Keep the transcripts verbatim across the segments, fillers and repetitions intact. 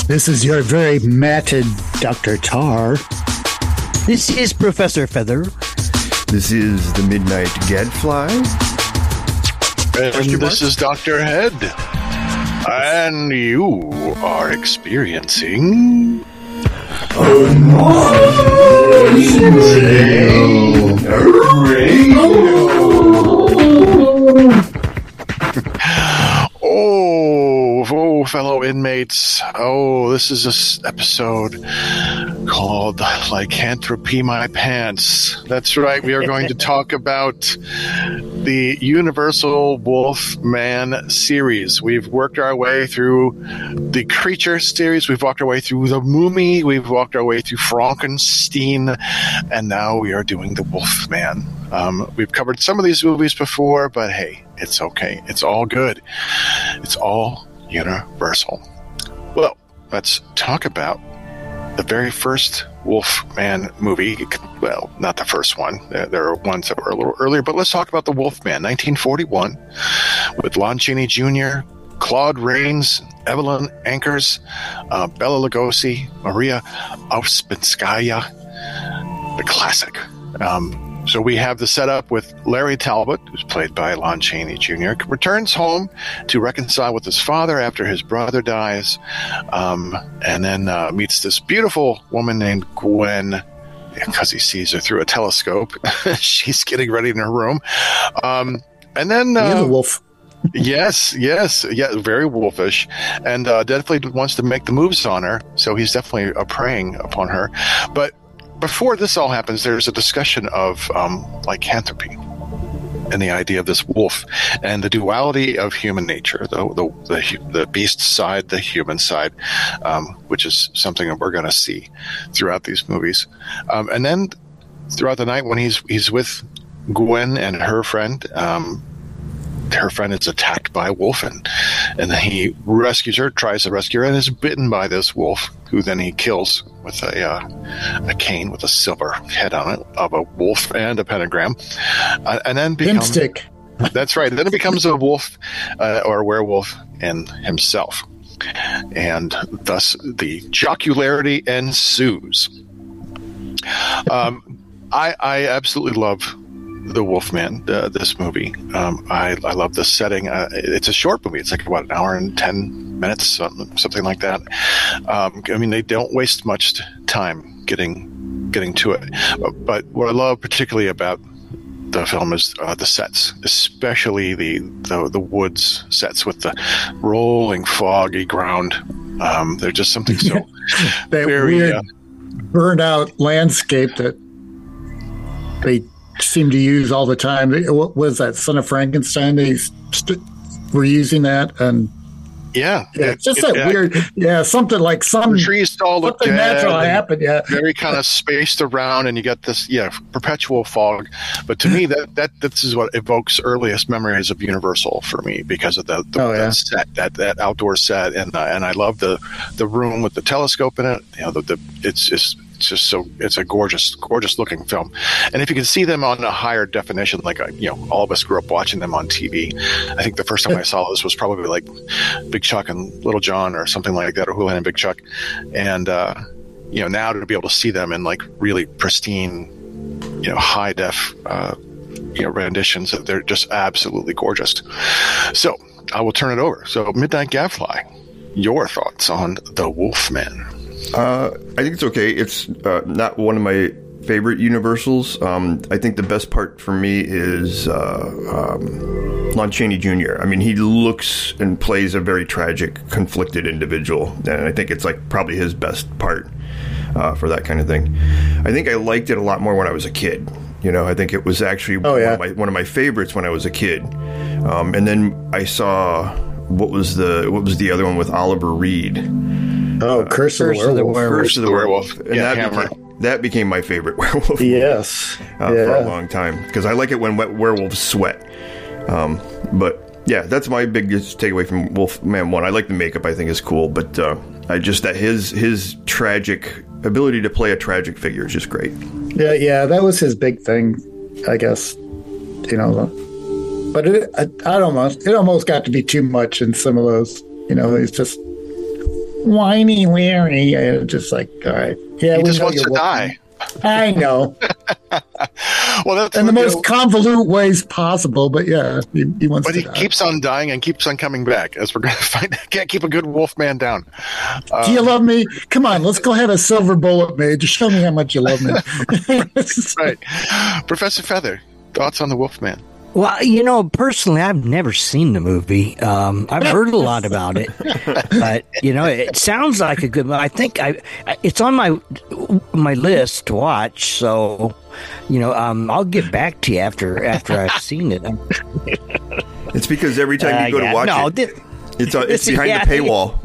This is your very matted Doctor Tar. This is Professor Feather. This is the Midnight Gadfly. And this is Doctor Head. And you are experiencing... Oh, oh, fellow inmates. Oh, this is this episode called Lycanthropy My Pants. That's right. We are going to talk about the Universal Wolfman series. We've worked our way through the Creature series. We've walked our way through the Mummy. We've walked our way through Frankenstein. And now we are doing the Wolfman. Um, we've covered some of these movies before, but hey, it's okay. It's all good. It's all universal. Well, let's talk about the very first Wolfman movie. Well, not the first one. There are ones that were a little earlier, but let's talk about the Wolfman, nineteen forty-one, with Lon Chaney Junior, Claude Rains, Evelyn Ankers, uh, Bela Lugosi, Maria Ouspenskaya, the classic. Um, So we have the setup with Larry Talbot, who's played by Lon Chaney Junior, returns home to reconcile with his father after his brother dies, um, and then uh, meets this beautiful woman named Gwen, because he sees her through a telescope. She's getting ready in her room. Um, and then... Uh, He's a wolf. Yes, yes, yeah, very wolfish, and uh, definitely wants to make the moves on her, so he's definitely uh, preying upon her. But before this all happens, there's a discussion of um, lycanthropy and the idea of this wolf and the duality of human nature, the the, the, the beast side, the human side, um, which is something that we're going to see throughout these movies. Um, and then throughout the night when he's he's with Gwen and her friend, um, her friend is attacked by a wolf, and, and then he rescues her, tries to rescue her, and is bitten by this wolf, who then he kills with a uh, a cane with a silver head on it of a wolf and a pentagram, uh, and then becomes Pimstick. That's right. And then it becomes a wolf uh, or a werewolf in himself, and thus the jocularity ensues. Um, I I absolutely love the Wolfman, uh, this movie. Um, I, I love the setting. Uh, it's a short movie. It's like, what, an hour and ten minutes, something, something like that. Um, I mean, they don't waste much time getting getting to it. But, but what I love particularly about the film is uh, the sets, especially the, the, the woods sets with the rolling, foggy ground. Um, they're just something so that very... weird Uh, burned out landscape that they seem to use all the time. What was that, Son of Frankenstein? They st- were using that, and yeah, yeah, it, just it, that it, weird, yeah, something like some the trees all look something dead natural and happened. Yeah, very kind of spaced around, and you get this, yeah, perpetual fog. But to me, that that this is what evokes earliest memories of Universal for me, because of the, the Oh, yeah. that set, that that outdoor set, and uh, and I love the the room with the telescope in it. You know, the, the it's just. It's just so, it's a gorgeous, gorgeous looking film. And if you can see them on a higher definition, like, a, you know, all of us grew up watching them on T V. I think the first time I saw this was probably like Big Chuck and Little John or something like that, or Houlihan and Big Chuck. And, uh, you know, now to be able to see them in like really pristine, you know, high def, uh, you know, renditions, they're just absolutely gorgeous. So I will turn it over. So Midnight Gadfly, your thoughts on The Wolfman? Uh, I think it's okay. It's uh, not one of my favorite Universals. Um, I think the best part for me is uh, um, Lon Chaney Junior I mean, he looks and plays a very tragic, conflicted individual, and I think it's like probably his best part uh, for that kind of thing. I think I liked it a lot more when I was a kid. You know, I think it was actually Oh, yeah. one, of my, one of my favorites when I was a kid. Um, and then I saw what was the what was the other one with Oliver Reed. Oh, Curse, Curse of of the the Werewolf. Werewolf. Curse of the Werewolf. And Yeah, that, Hammer. became, that became my favorite werewolf Yes. uh, yeah. for a long time. Because I like it when wet werewolves sweat. Um, but yeah, that's my biggest takeaway from Wolfman one. I like the makeup, I think is cool. But uh, I just, that his his tragic ability to play a tragic figure is just great. Yeah, yeah, that was his big thing, I guess. You know, but it, I, I don't know. It almost got to be too much in some of those. You know, it's just whiny Larry. I was just like, all right. Yeah, he we just know wants you're to Wolfman. die. I know. Well, that's in the you most know, convolute ways possible, but yeah, he, he wants but to he die. keeps on dying and keeps on coming back, as we're going to find. Can't keep a good wolf man down. Um, Do you love me? Come on, let's go have a silver bullet made. Just show me how much you love me. right, Professor Feather, thoughts on the Wolfman? Well, you know, personally, I've never seen the movie. Um, I've heard a lot about it, but you know, it sounds like a good. I think I, it's on my my list to watch. So, you know, um, I'll get back to you after after I've seen it. It's because every time you go Uh, yeah, to watch no, it, this, it's uh, it's this- behind yeah. the paywall.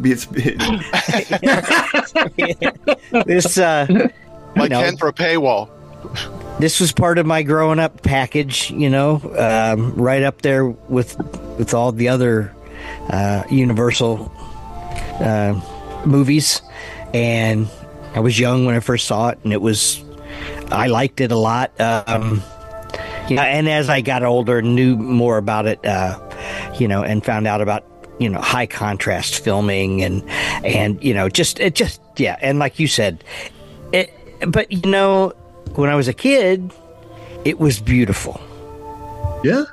It's, this uh, Like know, Ken for a paywall. this was part of my growing up package, you know, um, right up there with with all the other uh, Universal uh, movies. And I was young when I first saw it, and it was I liked it a lot. Um, you know, and as I got older and knew more about it, uh, you know, and found out about you know high contrast filming and and you know just it just yeah, and like you said, it. But you know. When I was a kid, it was beautiful. Yeah.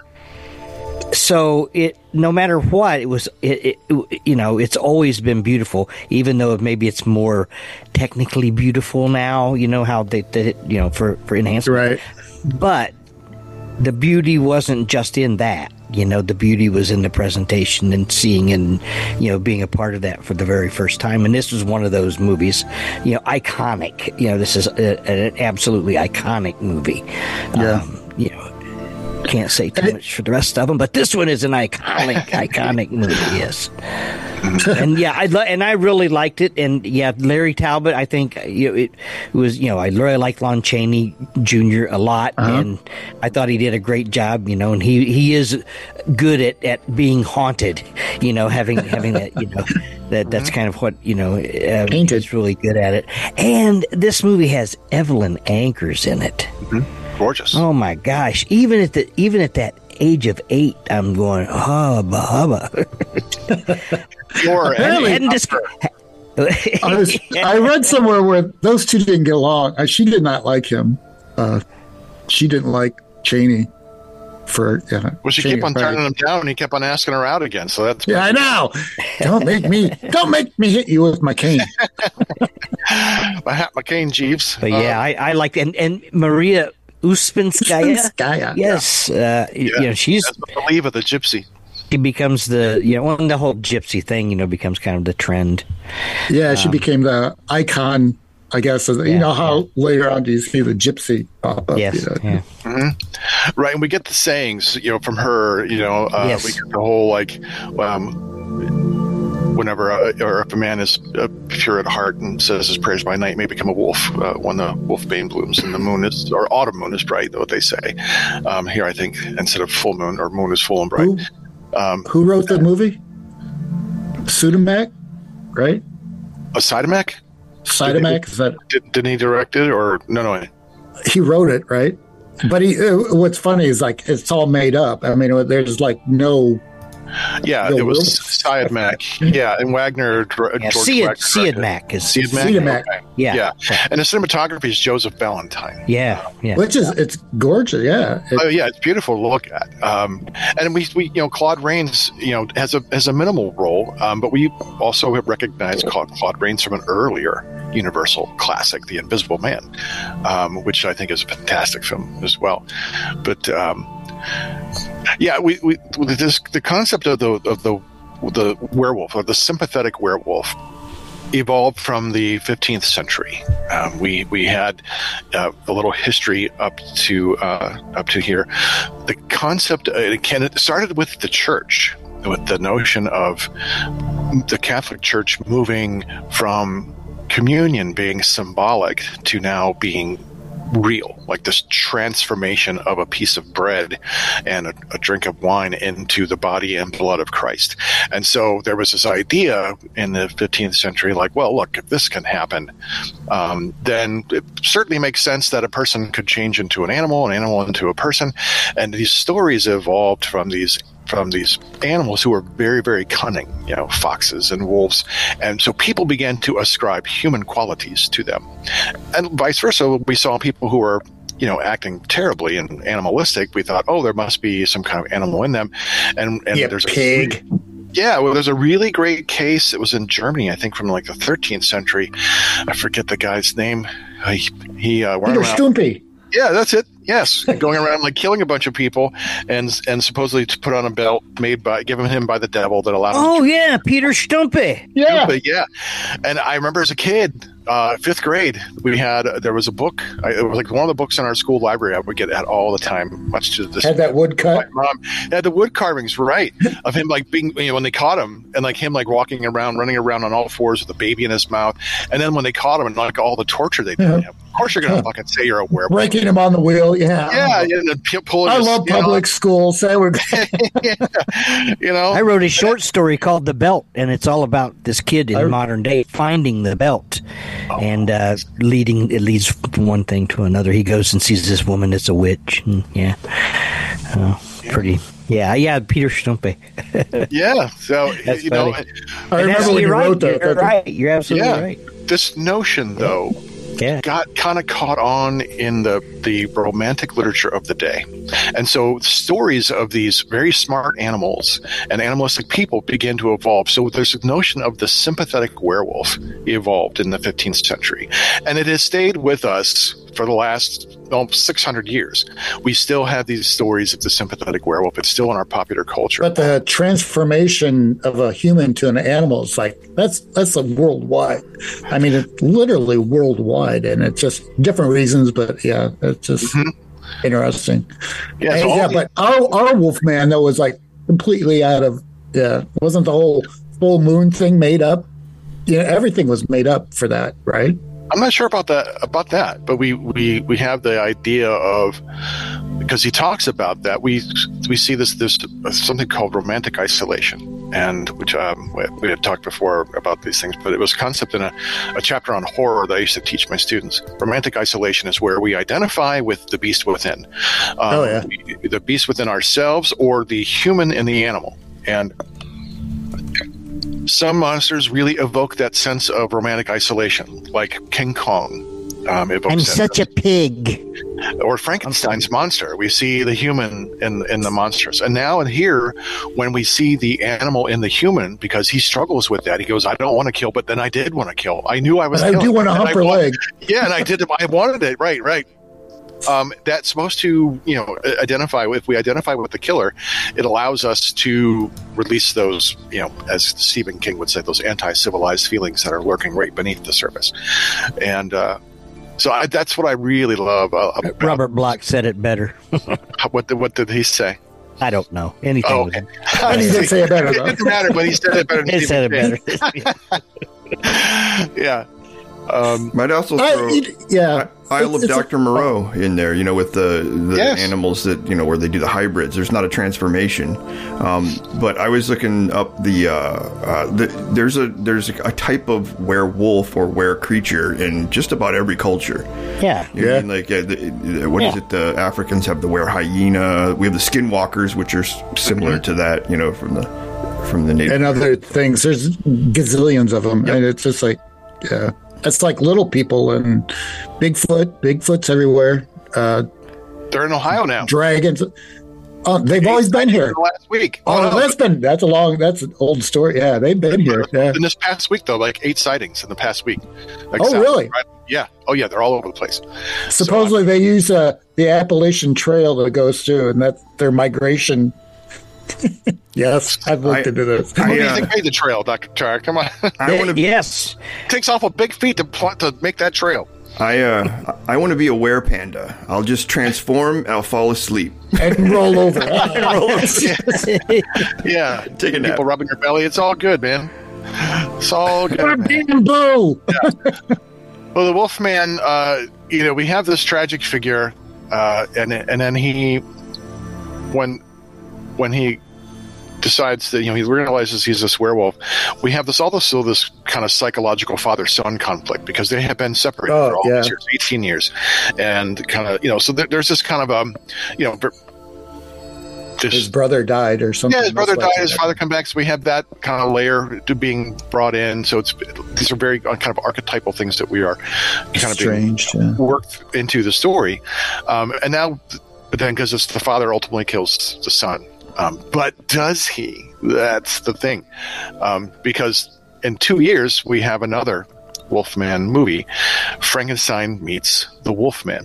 So it, no matter what, it was, it, it, you know, it's always been beautiful, even though maybe it's more technically beautiful now, you know, how they, they you know, for, for enhancement. Right. But the beauty wasn't just in that, you know, the beauty was in the presentation and seeing and, you know, being a part of that for the very first time. And this was one of those movies, you know, iconic, you know, this is a, an absolutely iconic movie. Yeah. Um, you know, can't say too much for the rest of them, but this one is an iconic, iconic movie, yes. And yeah, I lo- and I really liked it. And yeah, Larry Talbot, I think you know, it was, you know, I really liked Lon Chaney Junior a lot, Uh-huh. and I thought he did a great job. You know, and he, he is good at, at being haunted. You know, having having that, you know, that that's kind of what you know. Uh, Painted. he's really good at it. And this movie has Evelyn Ankers in it. Gorgeous. Oh my gosh! Even at the even at that age of eight, I'm going hubba hubba. Or Apparently- Hadn't dis- I, was, I read somewhere where those two didn't get along. Uh, She did not like him. Uh, she didn't like Cheney for. Yeah, well, she Cheney, kept on right. turning him down, and he kept on asking her out again. So that's Yeah, I know. Don't make me. Don't make me hit you with my cane. my hat, McCain Jeeves. But yeah, I, I like and and Maria Uspinskaya. Uspinskaya, Yes, uh, you know she's That's the belief of the gypsy. she becomes the you know when the whole gypsy thing you know becomes kind of the trend. Yeah, she became the icon. I guess of the- you Yeah, know how later on do you see the gypsy pop up? Yes, you know? yeah. Right, and we get the sayings, you know, from her. You know, uh, Yes. we get the whole like, um, whenever uh, or if a man is uh, pure at heart and says his prayers by night, may become a wolf uh, when the wolfbane blooms and the moon is or autumn moon is bright. What they say um, here, I think instead of full moon or moon is full and bright. Who, Um, who wrote the movie? Sudamak, right? a Sidemak? Sidamak. Is that Did, didn't he direct it or no? No. he wrote it, right? But he. uh, What's funny is like it's all made up. I mean, there's like no. Yeah, The it was wolf? Sidemak. Yeah, and Wagner. Dr- Yeah, George Siad Wagner Siad directed it. Mac is Siadmak? Siadmak. Okay. yeah, Yeah, and the cinematography is Joseph Valentine. yeah, yeah. Which is it's gorgeous. Yeah. It- Oh yeah, it's beautiful to look at. Um, and we, we, you know, Claude Rains, you know, has a has a minimal role, um, but we also have recognized Claude, Claude Rains from an earlier Universal classic, The Invisible Man, um, which I think is a fantastic film as well. But um, yeah, we, we this the concept of the of the the werewolf or the sympathetic werewolf evolved from the fifteenth century. Um, we we had uh, a little history up to uh, up to here. The concept uh, it, can, it started with the church, with the notion of the Catholic Church moving from communion being symbolic to now being real, like this transformation of a piece of bread and a, a drink of wine into the body and blood of Christ. And so there was this idea in the fifteenth century, like, well, look, if this can happen, um, then it certainly makes sense that a person could change into an animal, an animal into a person. And these stories evolved from these from these animals who were very, very cunning, you know, foxes and wolves. And so people began to ascribe human qualities to them. And vice versa, we saw people who were, you know, acting terribly and animalistic. We thought, oh, there must be some kind of animal in them. And, and Yeah, there's pig. a Yeah, well, there's a really great case. It was in Germany, I think, from like the thirteenth century. I forget the guy's name. Uh, he, he uh, went Peter around- Stumpy. Yeah, that's it. Yes, going around like killing a bunch of people, and and supposedly to put on a belt made by given him by the devil that allowed him. Oh to yeah, Peter Stumpy. Yeah. But yeah, and I remember as a kid, uh, fifth grade, we had there was a book. I, it was like one of the books in our school library. I would get at all the time, much to this. Had that wood cut. My mom had the wood carvings, right, of him like being, you know, when they caught him, and like him like walking around, running around on all fours with a baby in his mouth, and then when they caught him and like all the torture they did. Yeah. to him. Of course, you're gonna fucking say you're a werewolf. Breaking him on the wheel. Yeah. Yeah, yeah, and then p- pulling. I his love skin off. public schools. They were You know, I wrote a short story called "The Belt," and it's all about this kid in I- modern day finding the belt, and uh, leading. It leads from one thing to another. He goes and sees this woman that's a witch. And, yeah, uh, pretty. Yeah, yeah, Peter Stumpy. yeah. So That's you know, funny. I And remember that's- when you you're right. wrote that. You're right. You're absolutely yeah, right. this notion though. Yeah. Got kind of caught on in the, the romantic literature of the day. And so stories of these very smart animals and animalistic people began to evolve. So there's a notion of the sympathetic werewolf evolved in the fifteenth century. And it has stayed with us for the last well, six hundred years. We still have these stories of the sympathetic werewolf. It's still in our popular culture. But the transformation of a human to an animal is like that's that's a worldwide. I mean, it's literally worldwide, and it's just different reasons. But yeah, it's just Mhm. interesting. Yeah, Hey, so all yeah, the- but our our Wolfman though was like completely out of. Yeah, wasn't the whole full moon thing made up? Yeah, everything was made up for that, right? I'm not sure about that about that, but we, we, we have the idea of because he talks about that we we see this this something called romantic isolation, and which um, we, we had talked before about these things, but it was a concept in a, a chapter on horror that I used to teach my students. Romantic isolation is where we identify with the beast within, um, Oh, yeah. we- the beast within ourselves or the human in the animal, and some monsters really evoke that sense of romantic isolation, like King Kong. Um, evokes I'm that such sense. a pig. Or Frankenstein's monster. We see the human in in the monstrous, and now and here, when we see the animal in the human, because he struggles with that, he goes, "I don't want to kill, but then I did want to kill. I knew I was. But I killing, do want to and hump I her wa- leg. Yeah, and I did. I wanted it. Right, right." Um, that's supposed to, you know, identify. If we identify with the killer, it allows us to release those, you know, as Stephen King would say, those anti-civilized feelings that are lurking right beneath the surface. And uh, so I, that's what I really love. Uh, about, Robert Bloch said it better. what did, what did he say? I don't know anything. Oh, with okay. him. And he did say it better It though. didn't matter, but he said it better. Than He said it Stephen better. King. Yeah. Um, Might also I, throw yeah, Isle of It's- it's Doctor Moreau in there, you know, with the, the Yes. animals that, you know, where they do the hybrids. There's not a transformation. Um, but I was looking up the, uh, uh, the there's a there's a type of werewolf or were creature in just about every culture. Yeah. You know, Yeah. I mean, like, uh, the, the, what is Yeah. it? The Africans have the were hyena. We have the skinwalkers, which are s- similar to that, you know, from the from the native. and other things. There's gazillions of them, and it's just like, yeah, it's like little people and Bigfoot. Bigfoot's everywhere. Uh, they're in Ohio now. dragons. Oh, they've always been here. Last week. Oh, no, that's been that's a long that's an old story. Yeah, they've been here. Yeah. In this past week, though, like eight sightings in the past week. Like Oh, south, really? right? Yeah. Oh, yeah. They're all over the place. Supposedly they use uh, the Appalachian Trail that goes through, and that's their migration. Yes, I've looked I- into this. What do you uh, think made the trail, Doctor Tar? Come on. I want to Yes. Takes off a big feat to pl- to make that trail. I uh, I want to be a were panda. I'll just transform. I'll fall asleep. And roll over. Yeah. Take a nap. People rubbing your belly. It's all good, man. It's all good. man. Bamboo. Well, the Wolfman, uh, you know, we have this tragic figure, uh, and and then he, when when he decides that, you know, he realizes he's this werewolf, we have this also this kind of psychological father-son conflict because they have been separated Oh, for all yeah. these years, eighteen years, and kind of, you know, so there, there's this kind of um, you know. ver- Just, his brother died or something. yeah, his brother Most died. likely His that. father come back. So we have that kind of layer to being brought in. So it's these are very uh, kind of archetypal things that we are kind of being Strange. Yeah. worked into the story. Um, and now, but then because the father ultimately kills the son. Um, but does he? That's the thing. Um, because in two years, we have another Wolfman movie, Frankenstein Meets the Wolfman.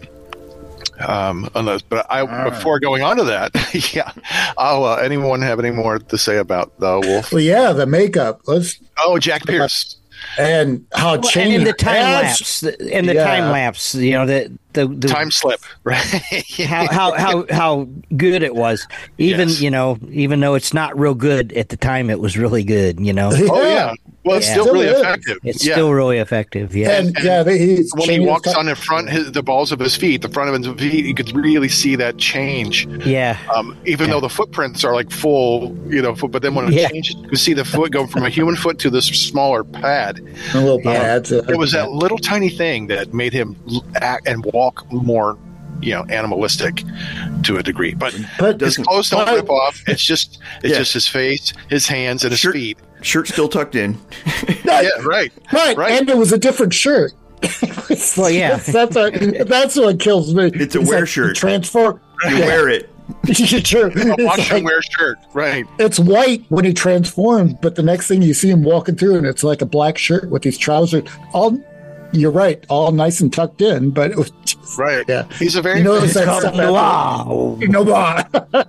Um, unless, but I, All before going on to that, yeah, I'll, uh, anyone have any more to say about the wolf? Well, yeah, the makeup. Let's Oh, Jack Pierce. and how Well, and changed in the time That's- lapse, and the yeah. time lapse, you know, the the, the Time slip, right? how, how how how good it was. Even Yes. you know, even though it's not real good at the time, it was really good. You know, Oh yeah. Well, it's Yeah. still Still really is. effective. it's yeah. still really effective. Yeah, And, And- yeah, they, he's when he changed walks his- on the front, his, the balls of his feet, the front of his feet, you could really see that change. yeah, Um, even though the footprints are like full, you know, foot, but then when it Yeah. changes, you can see the foot go from a human foot to this smaller pad. a little Yeah. pads. uh, It was that little tiny thing that made him l- act and walk more, you know, animalistic to a degree. But but his clothes don't but- rip off. It's just, it's Yeah. just his face, his hands, and his Shirt- feet. Shirt still tucked in. Yeah, right. Right, Right. and it was a different shirt. Well, yeah. that's that's, what, that's what kills me. It's a He's wear like, shirt. Transform. You wear it. Sure. A It's, wash like, and wear shirt. Right. it's white when he transformed, but the next thing you see him walking through, and it's like a black shirt with these trousers. All you're right, all nice and tucked in, but it was just, Right. yeah. He's a very You notice it's that called stuff wow. You know, I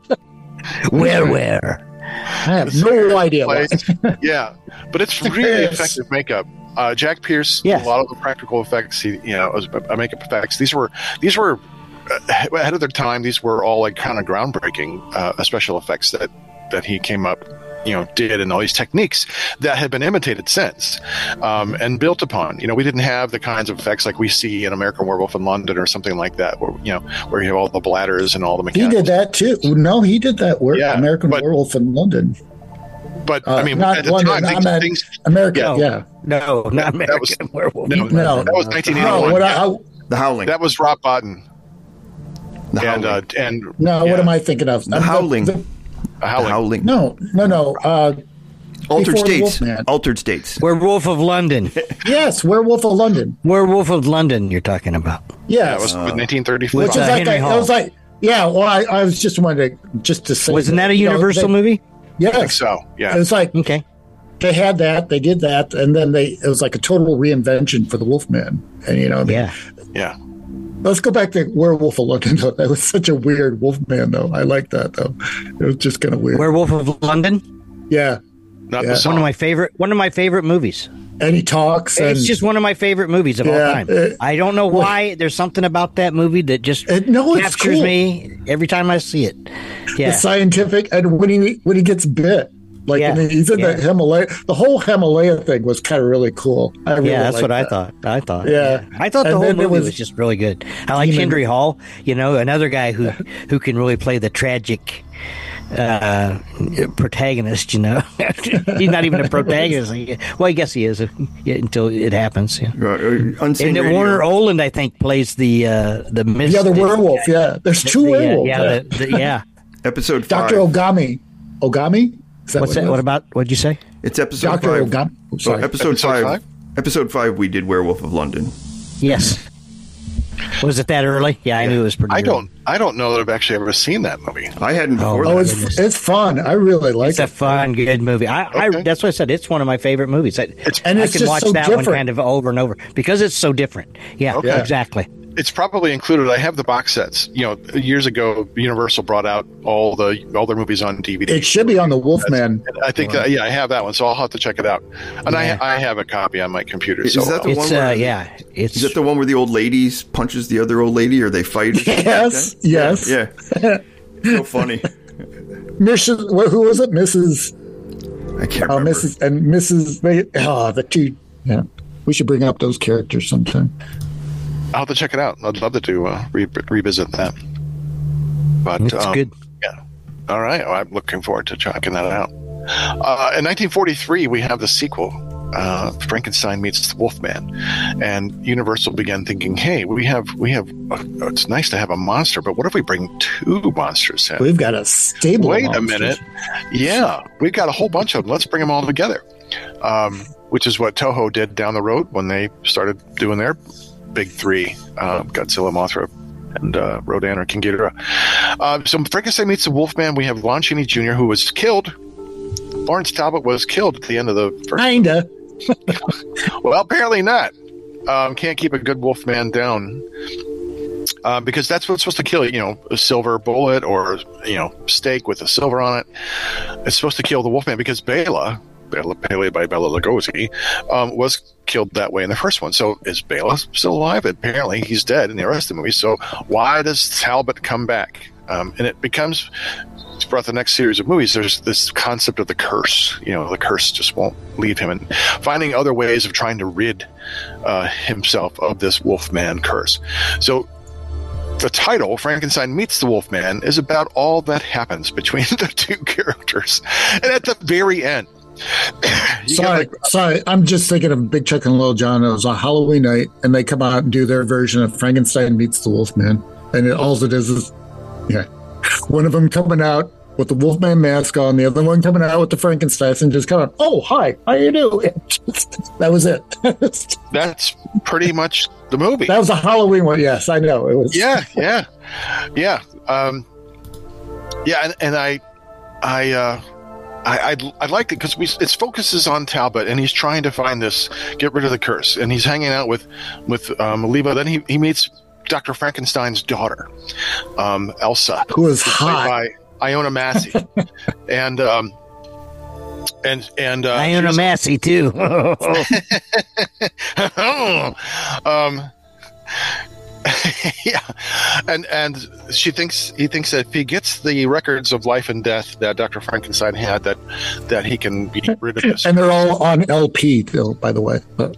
Where where? have no idea why. place. Yeah, but it's really Yes. effective makeup. Uh, Jack Pierce, Yes. a lot of the practical effects, he, you know, was, uh, makeup effects. These were these were uh, ahead of their time. These were all like kind of groundbreaking uh, special effects that that he came up, you know, did, and all these techniques that had been imitated since um, and built upon. You know, we didn't have the kinds of effects like we see in American Werewolf in London or something like that, where you know, where you have all the bladders and all the He mechanics. did that too. No, he did that work. Yeah, American but- Werewolf in London. But Uh, I mean, not at the London, time, I things, meant- things America, No. yeah. No, not that American was- Werewolf. no, No. that was nineteen No, eighty-one. what I, I, The Howling. That was Rob Bottin. the And Howling. uh, and no, yeah, what am I thinking of? the Howling. The- a the Howling. Howling. no, no, no. Uh, Altered before states. Wolfman. Altered states. Werewolf of London. yes, Werewolf of London. Werewolf of London. You're talking about. That Yes, was nineteen thirty-four. Which which is uh, like Henry a, Hall. it was like yeah. Well, I, I was just wanted to just to say. Wasn't that a you know, Universal they- movie? I think Yes, so. it Yeah. was like Okay. they had that, they did that, and then they it was like a total reinvention for the Wolfman. And you know, I mean, Yeah. Yeah. let's go back to Werewolf of London. Though. That was such a weird Wolfman, though. I like that though. It was just kind of weird. Werewolf of London. yeah, Not Yeah. the song. One of my favorite. One of my favorite movies. and he talks, and It's just one of my favorite movies of Yeah, all time. it- I don't know why. There's something about that movie that just It- no, it's captures cool. me every time I see it. the Yeah. scientific, and when he when he gets bit. Like Yeah, and he's in yeah. the Himalaya. The whole Himalaya thing was kind of really cool. I really Yeah, that's liked what I that. thought. I thought. Yeah. I thought the And whole then movie there was, was- just really good. I like Demon- Henry Hall. You know, another guy who who can really play the tragic uh, protagonist. You know, he's not even a protagonist. Well, I guess he is uh, yeah, until it happens. Yeah. Uh, uh, Unseen And then Radio. Warner Oland, I think, plays the uh, the mist. The other werewolf. Yeah, there's two The, uh, werewolves. yeah, yeah. the, the, yeah. Episode five. Doctor Ogami. Ogami. Is that What's what it that? is? What about? What'd you say? It's episode Doctor five. Ogami? Oh, Oh, sorry. episode, Episode five. five? Episode five. We did Werewolf of London. Yes. Was it that early? Yeah, I knew it was pretty. I early. don't. I don't know that I've actually ever seen that movie. I hadn't Oh, before. Oh, that. it's it's fun. I really like It's a it. fun, good movie. I, Okay. I that's what I said. It's one of my favorite movies. I, And I it's can just watch so that one different. kind of over and over because it's so different. Yeah, Okay. exactly. It's probably included. I have the box sets. You know, years ago, Universal brought out all the all their movies on D V D. It should be on the Wolfman. I think that, yeah, I have that one, so I'll have to check it out. And Yeah. I I have a copy on my computer. Is so that the uh, one It's where- uh, yeah, it's Is that the one where the old lady punches the other old lady, or they fight? Or something like Yes, that? yes. Yeah. So funny. Missus wh- Who was it? Missus I can't Uh, remember. Missus and Missus They, oh, the two. Yeah, we should bring up those characters sometime. I'll have to check it out. I'd love to uh, re- revisit that. But it's um, good. Yeah. All right. Well, I'm looking forward to checking that out. Uh, in nineteen forty-three, we have the sequel, uh, Frankenstein meets the Wolfman, and Universal began thinking, "Hey, we have we have a, it's nice to have a monster, but what if we bring two monsters in? We've got a stable. Wait of a minute, yeah, we've got a whole bunch of them. Let's bring them all together." Um, which is what Toho did down the road when they started doing their big three: uh, Godzilla, Mothra, and uh, Rodan or King Ghidorah. Uh, so Frankenstein meets the Wolfman. We have Lon Chaney Junior, who was killed. Lawrence Talbot was killed at the end of the first. Kinda. Well, apparently not. Um, can't keep a good Wolfman down. Uh, because that's what's supposed to kill, you know, a silver bullet or, you know, steak with a silver on it. It's supposed to kill the Wolfman because Bela, Bela played by Bela Lugosi, um, was killed that way in the first one. So is Bela still alive? Apparently he's dead in the rest of the movie. So why does Talbot come back? Um, and it becomes, throughout the next series of movies, there's this concept of the curse. You know, the curse just won't leave him, and finding other ways of trying to rid uh, himself of this Wolfman curse. So the title, Frankenstein Meets the Wolfman, is about all that happens between the two characters. And at the very end, sorry, gotta, sorry, I'm just thinking of Big Chuck and Little John. It was on Halloween night, and they come out and do their version of Frankenstein Meets the Wolfman. And it, all it is is, yeah, one of them coming out with the Wolfman mask on, the other one coming out with the Frankenstein, and just coming, oh, hi, how you doing? That was it. That's pretty much the movie. That was a Halloween one. Yes, I know. It was. Yeah, yeah, yeah, um, yeah, and, and I, I, uh, I, I, I liked it because we it focuses on Talbot, and he's trying to find this, get rid of the curse, and he's hanging out with with um, Leva. Then he he meets Doctor Frankenstein's daughter, um, Elsa, who is hot. By Iona Massey, and um, and and uh, Iona Massey too. um, yeah, and and she thinks he thinks that if he gets the records of life and death that Doctor Frankenstein had, that that he can be rid of this. And they're all on L P, though, by the way, but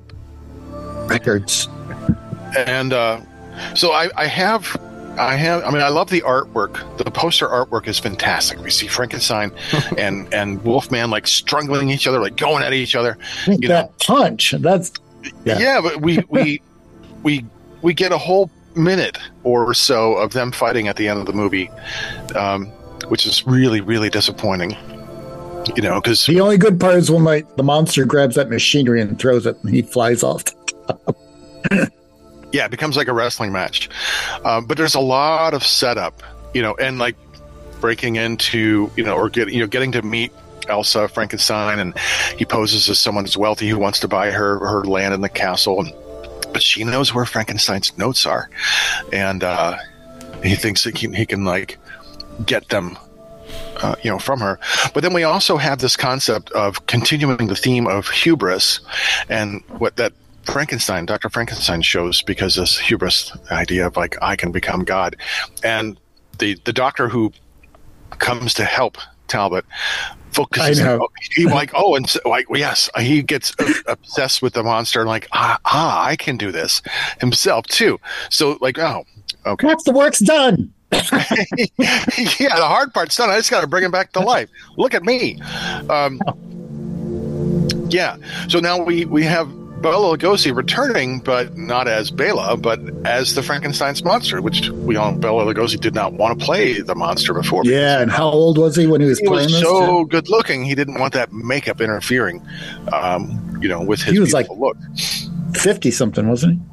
records. And uh, so I, I have. I have. I mean, I love the artwork. The poster artwork is fantastic. We see Frankenstein and and Wolfman like strangling each other, like going at each other. You that know, punch. That's yeah. yeah but we we we we get a whole minute or so of them fighting at the end of the movie, um, which is really really disappointing. You know, because the only good part is when like the monster grabs that machinery and throws it, and he flies off the top. Yeah, it becomes like a wrestling match. Um, but there's a lot of setup, you know, and like breaking into, you know, or get, you know, getting to meet Elsa Frankenstein, and he poses as someone who's wealthy who wants to buy her her land in the castle, and but she knows where Frankenstein's notes are, and uh, he thinks that he, he can like get them, uh, you know, from her. But then we also have this concept of continuing the theme of hubris, and what that Frankenstein, Doctor Frankenstein shows, because this hubris idea of like, I can become God. And the, the doctor who comes to help Talbot focuses on, he like, oh, and so, like, yes, he gets obsessed with the monster and like, ah, ah, I can do this himself too. So like, oh, okay. Once the work's done. Yeah, the hard part's done. I just got to bring him back to life. Look at me. Um, yeah. So now we, we have Bela Lugosi returning, but not as Bela, but as the Frankenstein's monster, which we all Bela Lugosi did not want to play the monster before. Yeah, and how old was he when he was he playing was this? So good looking, he didn't want that makeup interfering, um, you know, with his he was like look. fifty something, wasn't he?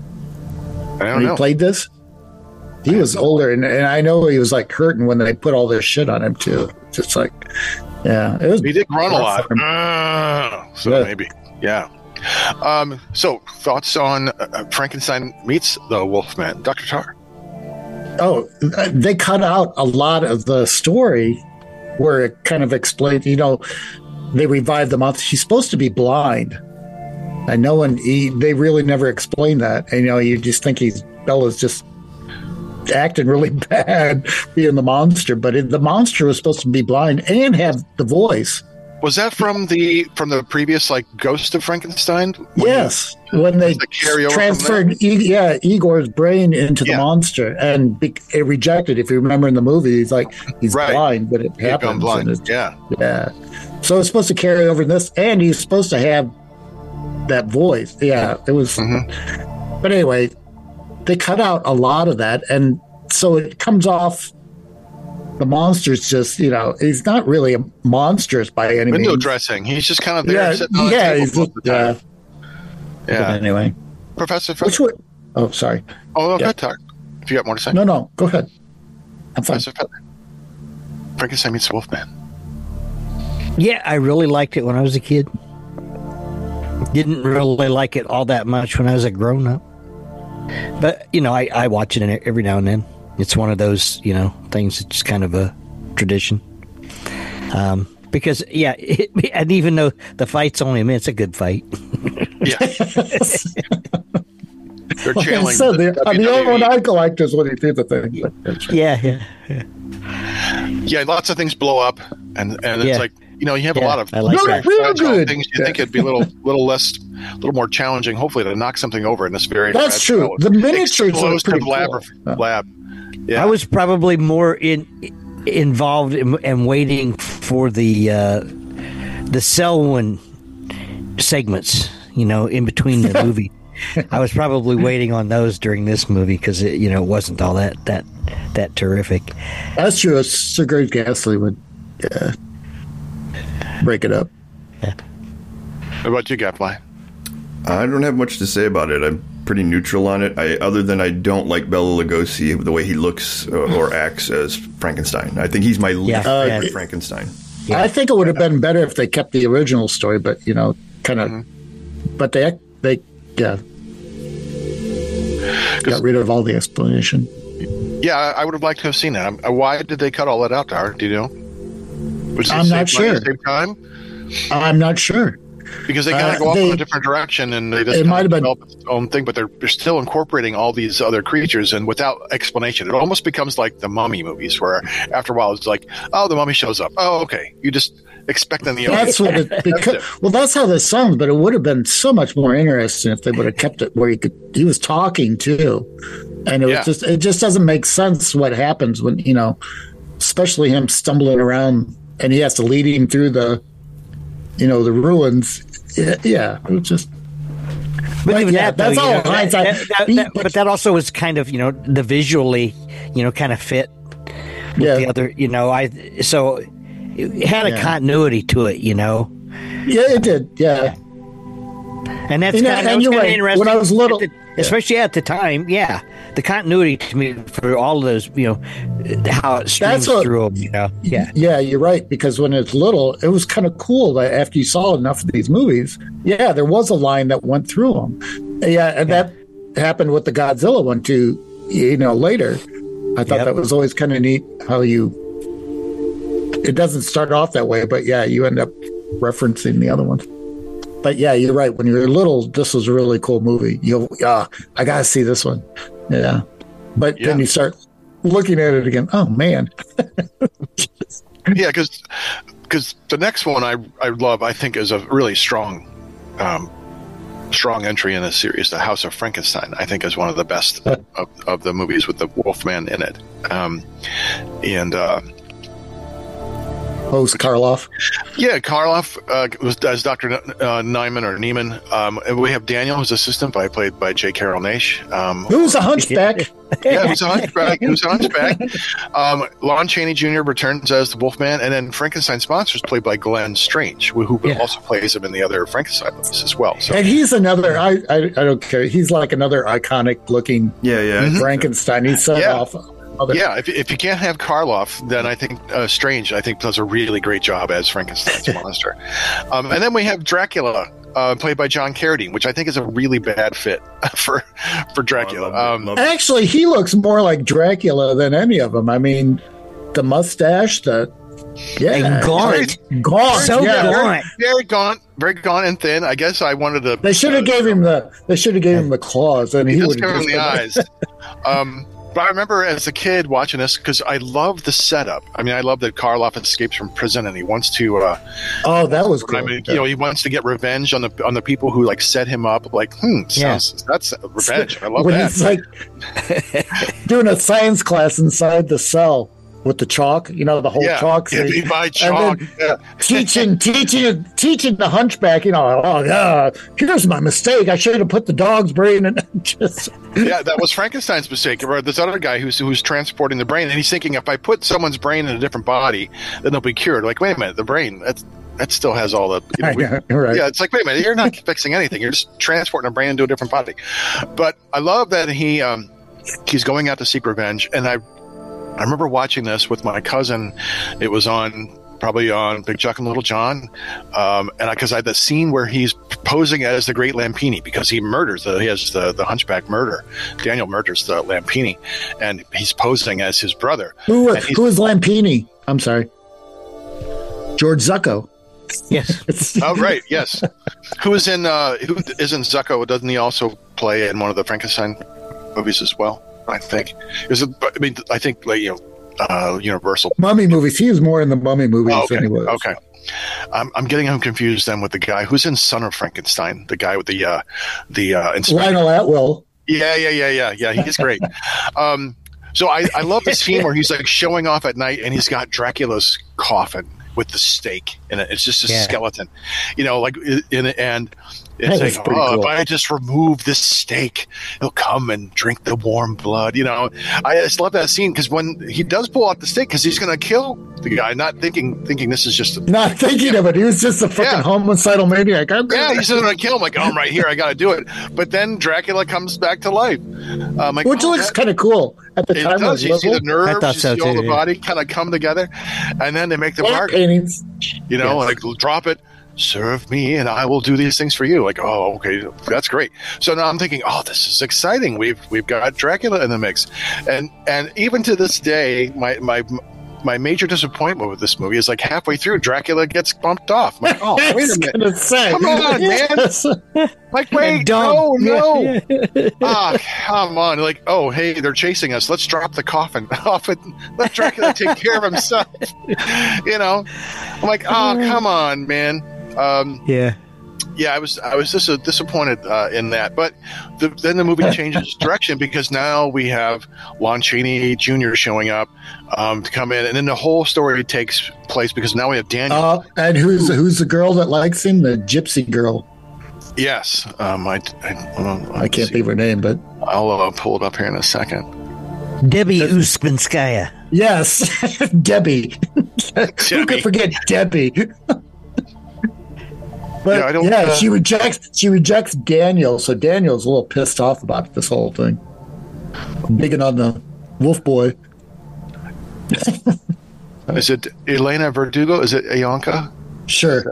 I don't when know. He played this. He was older, and, and I know he was like hurting when they put all this shit on him too. Just like, yeah, it was. He did run a lot, uh, so yeah. maybe, yeah. Um, so, thoughts on uh, Frankenstein Meets the Wolfman, Doctor Tar? Oh, they cut out a lot of the story where it kind of explained, you know, they revived the monster. She's supposed to be blind. And no one, he, they really never explained that. And, you know, you just think he's, Bella's just acting really bad being the monster. But it, the monster was supposed to be blind and have the voice. Was that from the from the previous like Ghost of Frankenstein? When yes, you, when they transferred e- yeah Igor's brain into yeah. the monster, and be- it rejected. If you remember in the movie, he's like he's right. blind, but it happens. Blind. Yeah, yeah. So it's supposed to carry over this, and he's supposed to have that voice. Yeah, it was. Mm-hmm. But anyway, they cut out a lot of that, and so it comes off. The monster's just, you know, he's not really a monstrous by any Window means. Window dressing. He's just kind of there. Yeah, sitting on yeah, the he's table just, yeah. Yeah. But anyway, Professor. Which would? Oh, sorry. Oh, no, yeah. go talk. If you got more to say. No, no, go ahead. I'm fine. Professor Feather. Frankenstein meets the Wolfman. Yeah, I really liked it when I was a kid. Didn't really like it all that much when I was a grown up. But, you know, I, I watch it every now and then. It's one of those, you know, things that's kind of a tradition. Um, because, yeah, it, and even though the fight's only a minute, it's a good fight. Yeah. They're Like I channeling said, the, the, the only one I collect is when he did the thing. But yeah, yeah, yeah. Yeah, lots of things blow up, and, and it's Yeah. like, you know, you have Yeah, a lot of I like that. Real good. things you think it'd be a little little less, a little more challenging, hopefully, to knock something over in this very That's true. The miniatures are pretty lab, cool. lab. Yeah. I was probably more in involved in, and waiting for the uh, the Selwyn segments, you know, in between the movie. I was probably waiting on those during this movie because it, you know, it wasn't all that that that terrific. That's true. Sir Great Gatsby would yeah, break it up. Yeah. What about you, Gadfly? I don't have much to say about it. I'm pretty neutral on it. I, other than I don't like Bela Lugosi, the way he looks uh, or acts as Frankenstein. I think he's my least Yeah. favorite Uh, Frankenstein. Yeah. I think it would have been better if they kept the original story, but you know, kind of. Mm-hmm. But they they yeah got rid of all the explanation. Yeah, I would have liked to have seen that. Um, uh, Why did they cut all that out, Dar? Do you know? Was it I'm not save money, sure. save time? I'm not sure. Because they kind Uh, of go off they- in a different direction, and they just It kind might of have been- develop its own thing. But they're they're still incorporating all these other creatures, and without explanation, it almost becomes like the Mummy movies, where after a while it's like, oh, the Mummy shows up. Oh, okay, you just expecting the That's what it because well, that's how this sounds. But it would have been so much more interesting if they would have kept it where he could. He was talking too, and it was Yeah. just it just doesn't make sense what happens when you know, especially him stumbling around and he has to lead him through the, you know, the ruins. Yeah, yeah it was just. But But even yeah, that, though, that's you all know, that- hindsight. that- that- that- but that also was kind of, you know, the visually, you know, kind of fit with Yeah. the other, you know, I so it had a Yeah. continuity to it, you know, Yeah, it did. Yeah. and that's And, uh, kind of and you're right. interesting. When I was little- at the- especially at the time, yeah, the continuity to me for all of those, you know, how it streams That's what- through them, you know, yeah, Yeah, you're right. Because when it's little, it was kind of cool that after you saw enough of these movies, yeah, there was a line that went through them. Yeah, and that happened with the Godzilla one too. You know, later, I thought Yep. that was always kind of neat how you. It doesn't start off that way, but yeah, you end up referencing the other ones. But yeah, you're right. When you're little, this was a really cool movie. You, yeah, I gotta see this one. Yeah, but Yeah. then you start looking at it again. Oh man. Yeah, because because the next one I I love, I think, is a really strong um, strong entry in this series. The House of Frankenstein, I think, is one of the best of, of the movies with the Wolfman in it. Um, and uh, Host Karloff. yeah, Karloff uh, was as Doctor N- uh, Nyman or Neiman. Um, and we have Daniel, who's assistant, by played by J. Carroll Naish. Um, Who's a hunchback? yeah, who's a hunchback. Who's a hunchback. Um, Lon Chaney Junior returns as the Wolfman, and then Frankenstein's monster is played by Glenn Strange, who, who Yeah. also plays him in the other Frankenstein movies as well. So And he's another. I, I I don't care. He's like another iconic looking Yeah, yeah. Frankenstein. He's set Yeah. off. Other, yeah, if, if you can't have Karloff, then I think uh, Strange, I think, does a really great job as Frankenstein's monster. Um, and then we have Dracula, uh, played by John Carradine, which I think is a really bad fit for for Dracula. Oh, I love it, Um, love it. Actually, he looks more like Dracula than any of them. I mean, the mustache, the yeah, and gaunt, gaunt. so yeah. gaunt. very gaunt, very gaunt and thin. I guess I wanted to. They should have gave him the. They should have gave him the claws, and he He would does have give him the eyes. Um, but I remember as a kid watching this because I love the setup. I mean, I love that Karloff escapes from prison and he wants to. Uh, Oh, that was cool. I mean, you know, he wants to get revenge on the on the people who like set him up. Like, hmm, Yeah. sounds, that's revenge. I love when that. he's like doing a science class inside the cell. with the chalk, you know, the whole Yeah, chalk give thing. me my chalk. And then Yeah. teaching, teaching, teaching the hunchback, you know, oh yeah, here's my mistake. I should have put the dog's brain in. Just Yeah, that was Frankenstein's mistake. Or this other guy who's who's transporting the brain, and he's thinking, if I put someone's brain in a different body, then they'll be cured. Like, wait a minute, the brain that's that still has all the. You know, I we- know, you're right. Yeah, it's like, wait a minute, you're not fixing anything. You're just transporting a brain into a different body. But I love that he um, he's going out to seek revenge, and I I remember watching this with my cousin. It was on. Probably on Big Chuck and Little John, um, and because I, I had the scene where he's posing as the Great Lampini because he murders the he has the the Hunchback murder. Daniel murders the Lampini, and he's posing as his brother. Who, And he's- who is Lampini? I'm sorry. George Zucco. Yes. Oh right, yes. Who is in uh, who isn't Zucco? Doesn't he also play in one of the Frankenstein movies as well? I think. Is it? I mean, I think like you know. Uh, Universal Mummy movies. He was more in the Mummy movies Oh, okay. than he was. Okay. I'm, I'm getting him confused then with the guy who's in Son of Frankenstein, the guy with the uh, the uh, inspector. Lionel Atwill. Yeah, yeah, yeah, yeah, yeah. He's great. um, so I, I love the scene where he's like showing off at night, and he's got Dracula's coffin with the stake in it. It's just a Yeah. skeleton, you know, like in it, and it's That was like, pretty oh, cool. if I just remove this stake, he'll come and drink the warm blood. You know, I just love that scene because when he does pull out the stake, because he's going to kill the guy, not thinking thinking this is just a Not thinking of it. He was just a fucking Yeah. homicidal maniac. I'm yeah, he's going to kill him. Like, oh, I'm right here. I got to do it. But then Dracula comes back to life. Um, like, Which oh, looks that- kind of cool at the It time. does. of You see the level. nerves, I thought you so see all too, the yeah. body kind of come together, and then they make the Art mark. paintings. You know, Yes. like drop it, serve me, and I will do these things for you. Like, oh, okay, that's great. So now I'm thinking, oh, this is exciting. We've we've got Dracula in the mix, and and even to this day, my my. My major disappointment with this movie is like halfway through, Dracula gets bumped off. I'm like, oh, I wait was a minute. gonna say. Come on, man. Yes. Like, wait, Dumb. no, no. Ah, come on. Like, oh, hey, they're chasing us. Let's drop the coffin off and let Dracula take care of himself. You know? I'm like, oh, come on, man. Um, Yeah. yeah, I was I was just uh, disappointed uh, in that. But the, then the movie changes direction because now we have Lon Chaney Junior showing up um, to come in. And then the whole story takes place because now we have Daniel. Uh, and who's who's the girl that likes him? The gypsy girl. yes. Um, I, I, uh, I can't think of her name, but I'll uh, pull it up here in a second. Debbie Uspinskaya. yes, Debbie. Who Debbie. could forget Debbie? But Yeah, yeah, I don't, uh, she rejects she rejects Daniel, so Daniel's a little pissed off about this whole thing. Digging on the wolf boy. Is it Elena Verdugo? Is it Ianka? Sure.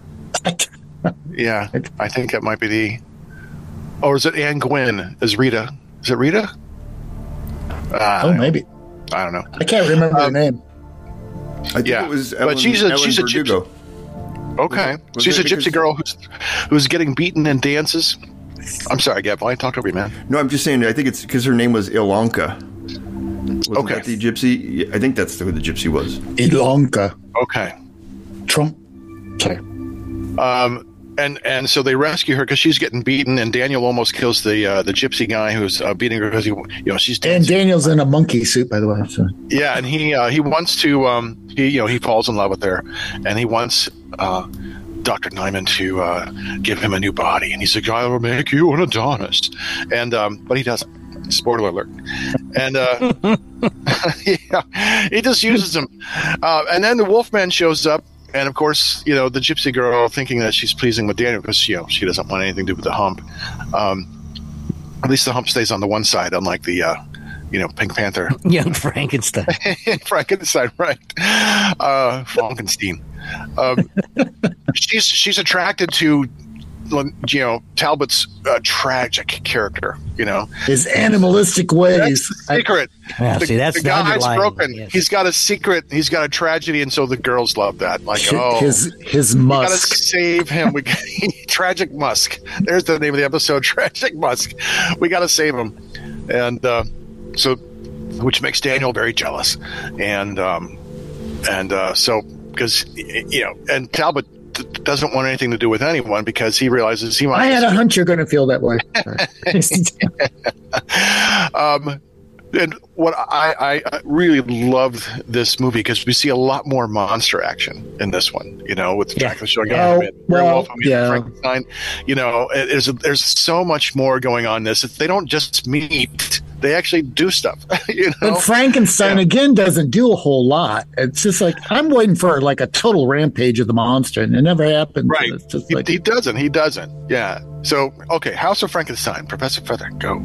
Yeah, I think that might be the. Or is it Anne Gwynn as Rita? Is it Rita? Uh, Oh, maybe. I don't know. I can't remember her Um, name. I think Yeah, it was but Ellen, she's a- Ellen she's a gypsy. Verdugo. Okay, Was she's it a gypsy because- girl who's who's getting beaten in dances. I'm sorry, Gab. I talked over you, man. No, I'm just saying. I think it's because her name was Ilonka. Wasn't Okay. that the gypsy? I think that's who the gypsy was. Ilonka. Okay. Trump. Sorry. Um, and and so they rescue her because she's getting beaten, and Daniel almost kills the uh, the gypsy guy who's uh, beating her because he, you know, she's And dancing. Daniel's in a monkey suit, by the way. So. Yeah, and he uh, he wants to um, he you know he falls in love with her, and he wants uh, Doctor Nyman to uh, give him a new body, and he's like, "I will make you an Adonis," and um, but he doesn't. Spoiler alert. And uh, yeah, he just uses him, uh, and then the Wolfman shows up. And of course, you know, the gypsy girl thinking that she's pleasing with Daniel because, you know, she doesn't want anything to do with the hump. Um, at least the hump stays on the one side, unlike the, uh, you know, Pink Panther. Young Frankenstein. Frankenstein, right? Uh, Frankenstein. Um, she's she's attracted to, you know, Talbot's uh, tragic character. You know, His animalistic ways. that's the secret. Yeah, the, see, that's the the guy's underlying, broken. yes. He's got a secret. He's got a tragedy, and so the girls love that. Like, His, oh, his his we gotta musk. save him. We Tragic Musk. There's the name of the episode. Tragic Musk. We got to save him, and uh, so, which makes Daniel very jealous, and um, and uh, so because you know, and Talbot d- doesn't want anything to do with anyone because he realizes he might. I had a hunch you're going to feel that way. um, And what I, I really loved this movie because we see a lot more monster action in this one. You know, with Yeah. Dracula showing Oh, up, and well, Werewolf, and yeah. Frankenstein. You know, it- there's there's so much more going on in this. They don't just meet; they actually do stuff. You know, But Frankenstein Yeah. again doesn't do a whole lot. It's just like I'm waiting for like a total rampage of the monster, and it never happens. right? It's just He, like he doesn't. He doesn't. Yeah. So okay, House of Frankenstein, Professor Feather, go.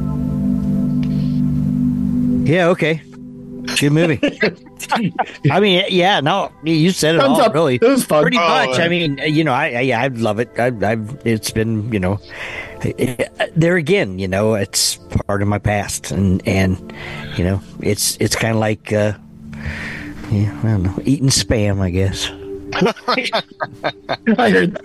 Yeah, okay. Good movie. I mean, yeah, no, you said it thumbs all, up. really. It was fun. Pretty Oh, much. uh, I mean, you know, I, I yeah, I love it. I, I've it's been, you know, there again, you know, it's part of my past, and and you know, it's it's kind of like, uh, yeah, I don't know, eating spam, I guess. I heard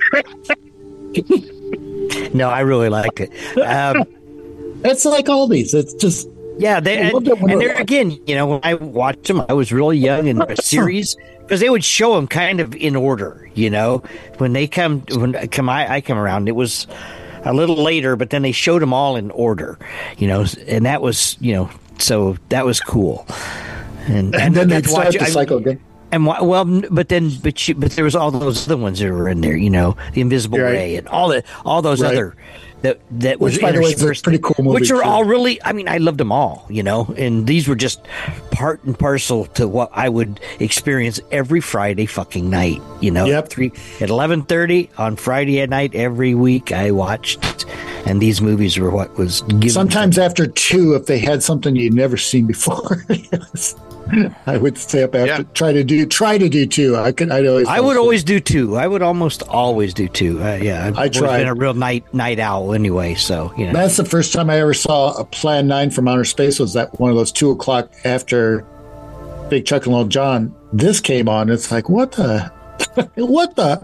No, I really liked it. Um, it's like all these. It's just Yeah, they, I and, loved it when and I there watched- again, you know, when I watched them, I was really young in a series because they would show them kind of in order. You know, when they come, when come I, I come around, it was a little later, but then they showed them all in order. You know, and that was, you know, so that was cool. And, and then got they'd to start watch the it. I- cycle again. And wa- well, but then, but you, but there was all those other ones that were in there. You know, the Invisible Right. Ray and all the all those Right. other that that was Which, by the way, is a interspersed, pretty cool movie, which are too. all really. I mean, I loved them all. You know, and these were just part and parcel to what I would experience every Friday fucking night. You know, Yep. three at eleven thirty on Friday at night every week. I watched, and these movies were what was given. Sometimes after two, if they had something you'd never seen before, yes, I would stay up after Yeah. try to do try to do two. I could. I'd always. I would always do two. I would almost always do two. Uh, yeah, I've I always tried. been a real night night owl anyway. So you know, That's the first time I ever saw a Plan nine from outer space. Was that one of those two o'clock after Big Chuck and Little John? This came on. It's like what the, what the.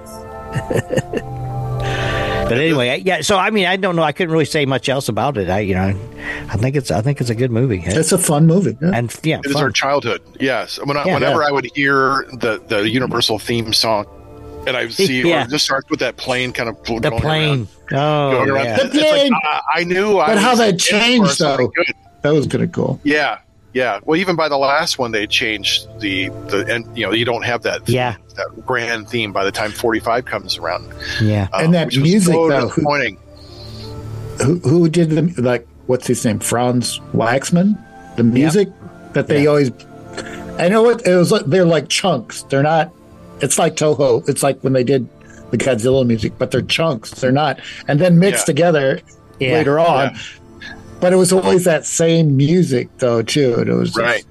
but anyway, I- yeah. So I mean, I don't know. I couldn't really say much else about it. I you know, I think it's I think it's a good movie. It's a fun movie. Yeah. And yeah, It is fun. our childhood. Yes. When I, Yeah. whenever Yeah. I would hear the, the Universal theme song, and I would see Yeah. or it just starts with that plane kind of the going plane. around, Oh going around. yeah. The It's like, plane. I, I knew. I But how was that in for changed, something though. Good. That was kind of cool. Yeah. Yeah. Well, even by the last one, they changed the the and you know you don't have that Yeah. that grand theme by the time forty-five comes around. Yeah. uh, And that which was music, so though, who- disappointing. Who who did the like? What's his name? Franz Waxman. The music that they Yeah. always. I know it. It was. like- They're like chunks. They're not. It's like Toho. It's like when they did the Godzilla music, but they're chunks. They're not, and then mixed Yeah. together Yeah. later on. But it was always that same music, though. Too. It was just- Right.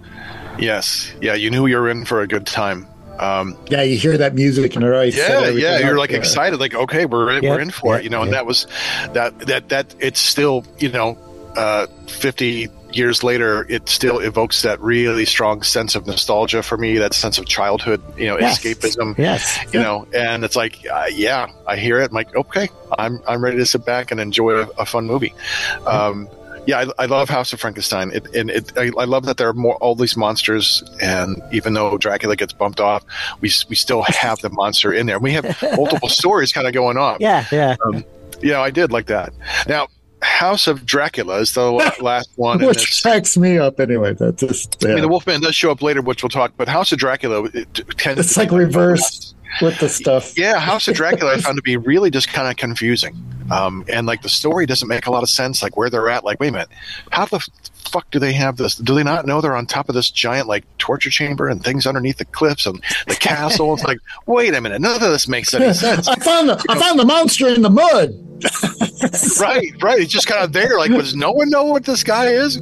Yes. Yeah. You knew you were in for a good time. Um, Yeah, you hear that music and it already set yeah, everything yeah, you're up. like Yeah. excited, like okay, we're in, Yeah, we're in for yeah, it, you know. And yeah. that was that that that it's still, you know, uh, fifty years later, it still evokes that really strong sense of nostalgia for me, that sense of childhood, you know, Yes. escapism, Yes. you know. And it's like, uh, yeah, I hear it. I'm like, okay, I'm I'm ready to sit back and enjoy a, a fun movie. Um, yeah, I, I love House of Frankenstein. It, and it, I, I love that there are more all these monsters, and even though Dracula gets bumped off, we we still have the monster in there. We have multiple stories kind of going on. Yeah. Yeah. Yeah, I did like that. Now, House of Dracula is the la- last one. in Which this. cracks me up anyway. That just I yeah. mean, the Wolfman does show up later, which we'll talk. But House of Dracula it t- tends It's to like be reversed with the stuff. Yeah, House of Dracula I found to be really just kind of confusing. Um, and like the story doesn't make a lot of sense, like where they're at. Like, wait a minute, how the fuck do they have this? Do they not know they're on top of this giant like torture chamber and things underneath the cliffs and the castle? It's like, wait a minute, none of this makes any sense. I found the I found the monster in the mud. Right, right. It's just kind of there. Like, does no one know what this guy is?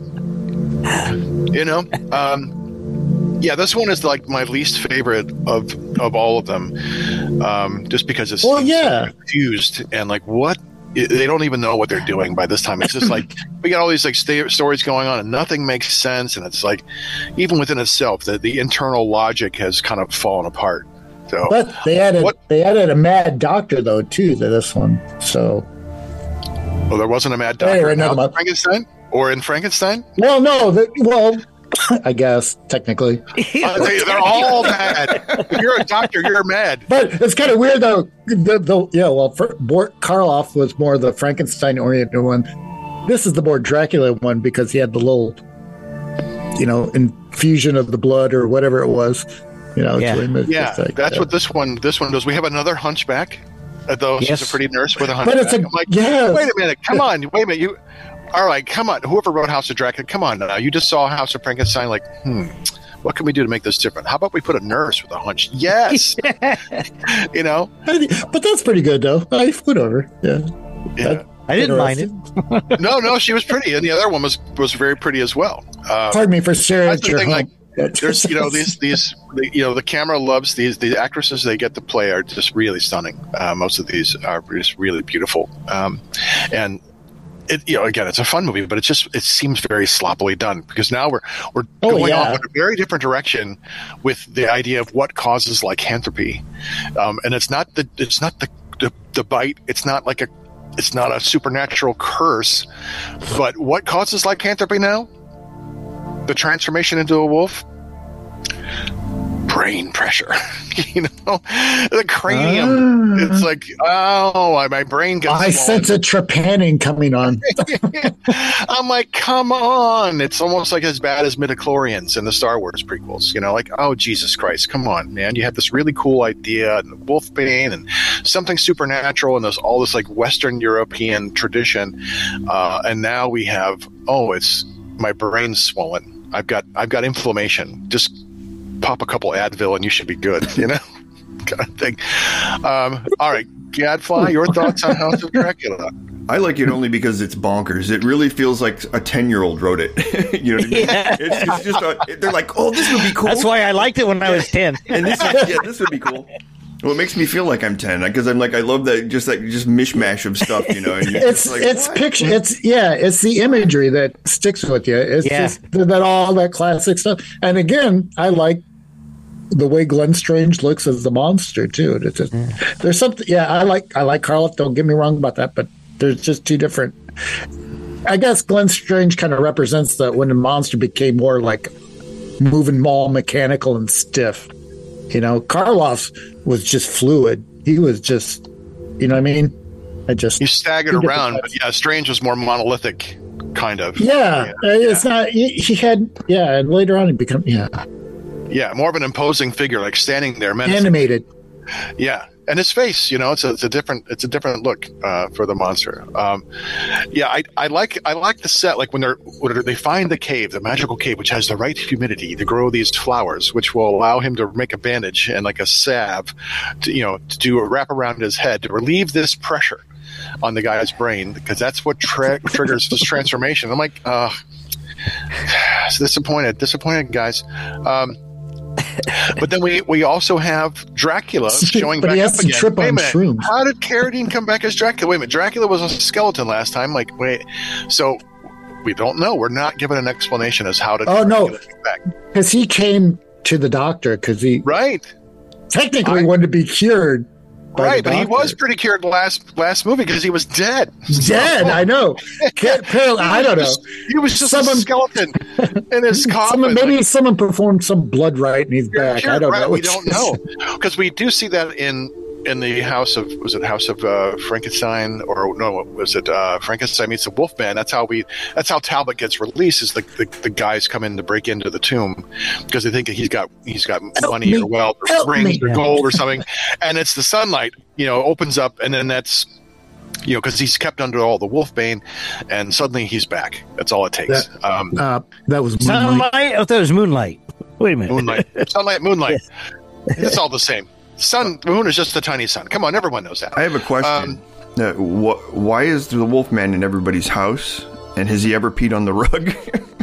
You know? Um, yeah, this one is like my least favorite of of all of them, um, just because it's Well, so yeah. confused and like what it- they don't even know what they're doing by this time. It's just like we got all these like sta- stories going on and nothing makes sense, and it's like even within itself, the the internal logic has kind of fallen apart. So, But they added What- they added a mad doctor though too to this one. So well, there wasn't a mad doctor Anyway, in never House of mind. Frankenstein or in Frankenstein. well, no, the, well, I guess technically, Uh, they, they're all mad. If you're a doctor, you're mad. but it's kind of weird though. The, the yeah, well, for, Bort Karloff was more the Frankenstein oriented one. This is the more Dracula one because he had the little, you know, infusion of the blood or whatever it was. You know, Yeah. to remove Yeah, the thing. that's Yeah. what this one this one does. We have another hunchback. Uh, though Yes. she's a pretty nurse with a But hunchback. it's a I'm like, yeah. wait a minute, come on, wait a minute. You, all right, come on. Whoever wrote House of Dracula, come on now. You just saw House of Frankenstein. Like, hmm, what can we do to make this different? How about we put a nurse with a hunch? Yes, you know. But that's pretty good though. I whatever. Yeah. Yeah. I didn't mind it. No, no, she was pretty, and the other one was was very pretty as well. Uh, Pardon me for staring That's at the your thing, home. like, there's, you know, these, these, the, you know, the camera loves these, the actresses they get to play are just really stunning. Uh, most of these are just really beautiful. Um, and it, you know, again, it's a fun movie, but it just, it seems very sloppily done because now we're, we're Oh, going yeah. off in a very different direction with the idea of what causes lycanthropy. Um, and it's not the, it's not the, the, the bite. It's not like a, it's not a supernatural curse, but what causes lycanthropy now? The transformation into a wolf? Brain pressure. You know? The cranium. Ah. It's like, oh, my brain gets I swollen. sense a trepanning coming on. I'm like, come on. It's almost like as bad as midichlorians in the Star Wars prequels. You know, like, oh, Jesus Christ, come on, man. You have this really cool idea and wolfbane and something supernatural and there's all this like Western European tradition. Uh, and now we have, oh, it's my brain's swollen. I've got I've got inflammation. Just pop a couple Advil and you should be good, you know? Kind of thing. Um, all right, Gadfly, your thoughts on House of Dracula? I like it only because it's bonkers. It really feels like a ten-year-old wrote it. You know what I mean? Yeah. It's, it's just a, they're like, oh, this would be cool. That's why I liked it when I was ten. And this, is, yeah, this would be cool. Well, it makes me feel like I'm ten because I'm like I love that just like just mishmash of stuff, you know. And you're It's just like, it's what? picture. It's yeah. It's the imagery that sticks with you. It's Yeah. just that all that classic stuff. And again, I like the way Glenn Strange looks as the monster too. It's just, there's something. Yeah, I like I like Karloff. Don't get me wrong about that, but there's just two different. I guess Glenn Strange kind of represents that when the monster became more like moving mall mechanical and stiff. You know, Karloff was just fluid. He was just, you know what I mean? I just You staggered Two different around, types. but yeah, Strange was more monolithic, kind of. yeah, uh, it's not. He, he had yeah, and later on he become yeah Yeah, more of an imposing figure, like standing there, menacing. animated. Yeah, and his face, you know, it's a, it's a different it's a different look uh, for the monster. Um, yeah, I, I like I like the set, like when they're when they find the cave, the magical cave, which has the right humidity to grow these flowers, which will allow him to make a bandage and like a salve, to, you know, to do a wrap around his head to relieve this pressure on the guy's brain because that's what tra- triggers this transformation. I'm like, uh, it's disappointed, disappointed, guys. Um, but then we we also have Dracula showing But back he has up to again. trip Wait a on minute. shrooms. How did Carradine come back as Dracula? Wait a minute. Dracula was a skeleton last time. Like, wait. So we don't know. We're not given an explanation as how to Oh, no. Dracula come back. Because he came to the doctor because he Right. technically I- wanted to be cured. by Right. the But he doctor. was pretty cured last last movie because he was dead. dead. I know. Can't- apparently- I don't know. He was just Someone- a skeleton in his coffin. Someone, maybe Like, someone performed some blood right and he's You're back. cured, I don't right? know. We don't know because we do see that in in the House of was it House of uh, Frankenstein or no was it uh, Frankenstein meets the Wolfman? That's how we that's how Talbot gets released. Is the, the the guys come in to break into the tomb because they think that he's got he's got money me. or wealth or Help rings me. or gold or something, and it's the sunlight you know opens up and then that's. You know, because he's kept under all the wolfbane, and suddenly he's back. That's all it takes. Um, Uh, that was Moonlight. Sunlight? I thought it was Moonlight. Wait a minute. Moonlight, sunlight, moonlight. It's all the same. Sun, moon is just a tiny sun. Come on, everyone knows that. I have a question. Um, uh, wh- why is the Wolfman in everybody's house? And has he ever peed on the rug?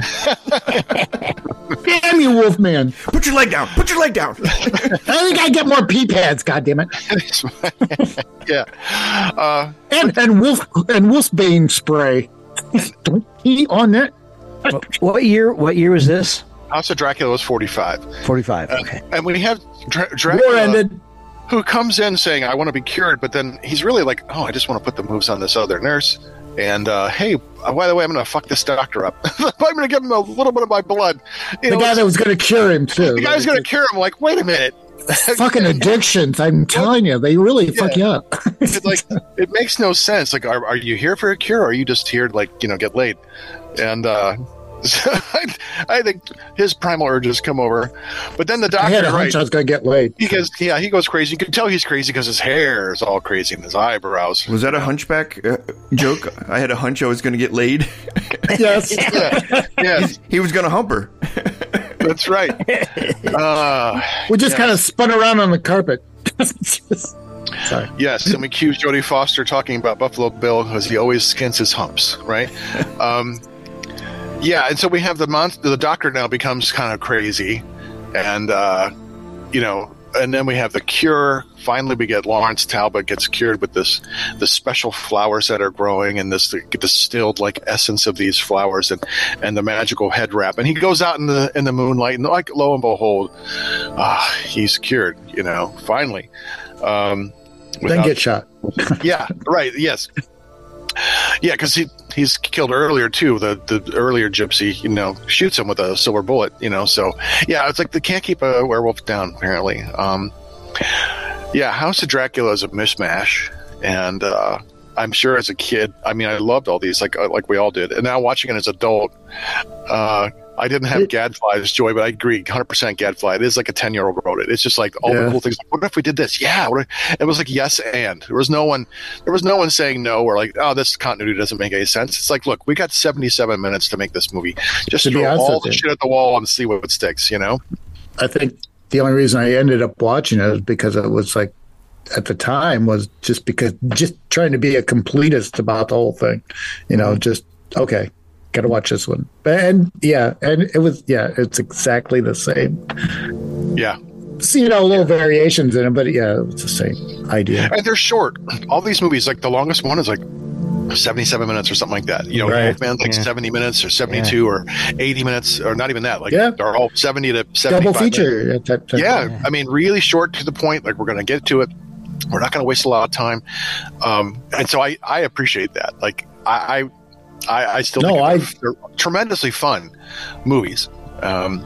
Damn you, Wolfman! Put your leg down. Put your leg down. I think I get more pee pads. God damn it! yeah. Uh, And and wolf and wolfbane spray. Don't pee on that. What year? What year was this? House of Dracula was forty-five. Forty-five. Okay. And we have Dra- War Dracula ended. who comes in saying, I want to be cured, but then he's really like, oh, I just want to put the moves on this other nurse. And, uh, hey, uh, by the way, I'm going to fuck this doctor up. I'm going to give him a little bit of my blood. You The know, guy it's- that was going to cure him too. the guy's going to cure him. Like, wait a minute. fucking addictions. I'm telling you, they really yeah. fuck you up. it, like it makes no sense. Like, are, are you here for a cure, or are you just here to, like, you know, get laid? And uh, I, I think his primal urges come over. But then the doctor, I had a hunch right, I was going to get laid. He goes, yeah, he goes crazy. You can tell he's crazy because his hair is all crazy and his eyebrows. Was that a hunchback uh, joke? I had a hunch I was going to get laid. Yes. Yeah. Yes. He was going to hump her. That's right. Uh, we just yes. kind of spun around on the carpet. Sorry. Yes, and we cue Jodie Foster talking about Buffalo Bill because he always skins his humps, right? um, yeah, and so we have the monster. The doctor now becomes kind of crazy, and uh, you know, and then we have the cure. Finally, we get Lawrence Talbot gets cured with this the special flowers that are growing, and this the distilled like essence of these flowers, and, and the magical head wrap. And he goes out in the in the moonlight, and like lo and behold, ah, he's cured. You know, finally. Um, without, then get shot. Yeah. Right. Yes. Yeah, because he he's killed earlier too. The the earlier gypsy, you know, shoots him with a silver bullet. You know, so yeah, it's like they can't keep a werewolf down apparently. Um, yeah, House of Dracula is a mishmash, and uh, I'm sure as a kid, I mean, I loved all these, like like we all did, and now watching it as an adult, uh, I didn't have Gadfly's joy, but I agree, one hundred percent Gadfly. It is like a ten-year-old wrote it. It's just like all yeah. the cool things. Like, what if we did this? Yeah, what if, it was like yes and. There was no one. There was no one saying no or like, oh, this continuity doesn't make any sense. It's like, look, we got seventy-seven minutes to make this movie. Just to throw all the shit at the wall and see what sticks. You know. I think the only reason I ended up watching it is because it was like, at the time, was just because just trying to be a completist about the whole thing. You know, just okay. Got to watch this one. And yeah, and it was, yeah, it's exactly the same. Yeah. See, you know, little variations in it, but yeah, it's the same idea. And they're short. All these movies, like the longest one is like seventy-seven minutes or something like that. You know, right. Wolfman's like yeah. seventy minutes or seventy-two yeah. or eighty minutes or not even that. Like yeah. they're all seventy to seventy-five. Double feature. Type, type yeah. yeah. I mean, really short to the point. Like we're going to get to it. We're not going to waste a lot of time. Um, and so I, I appreciate that. Like I, I I, I still no, think they're, they're tremendously fun movies. Um,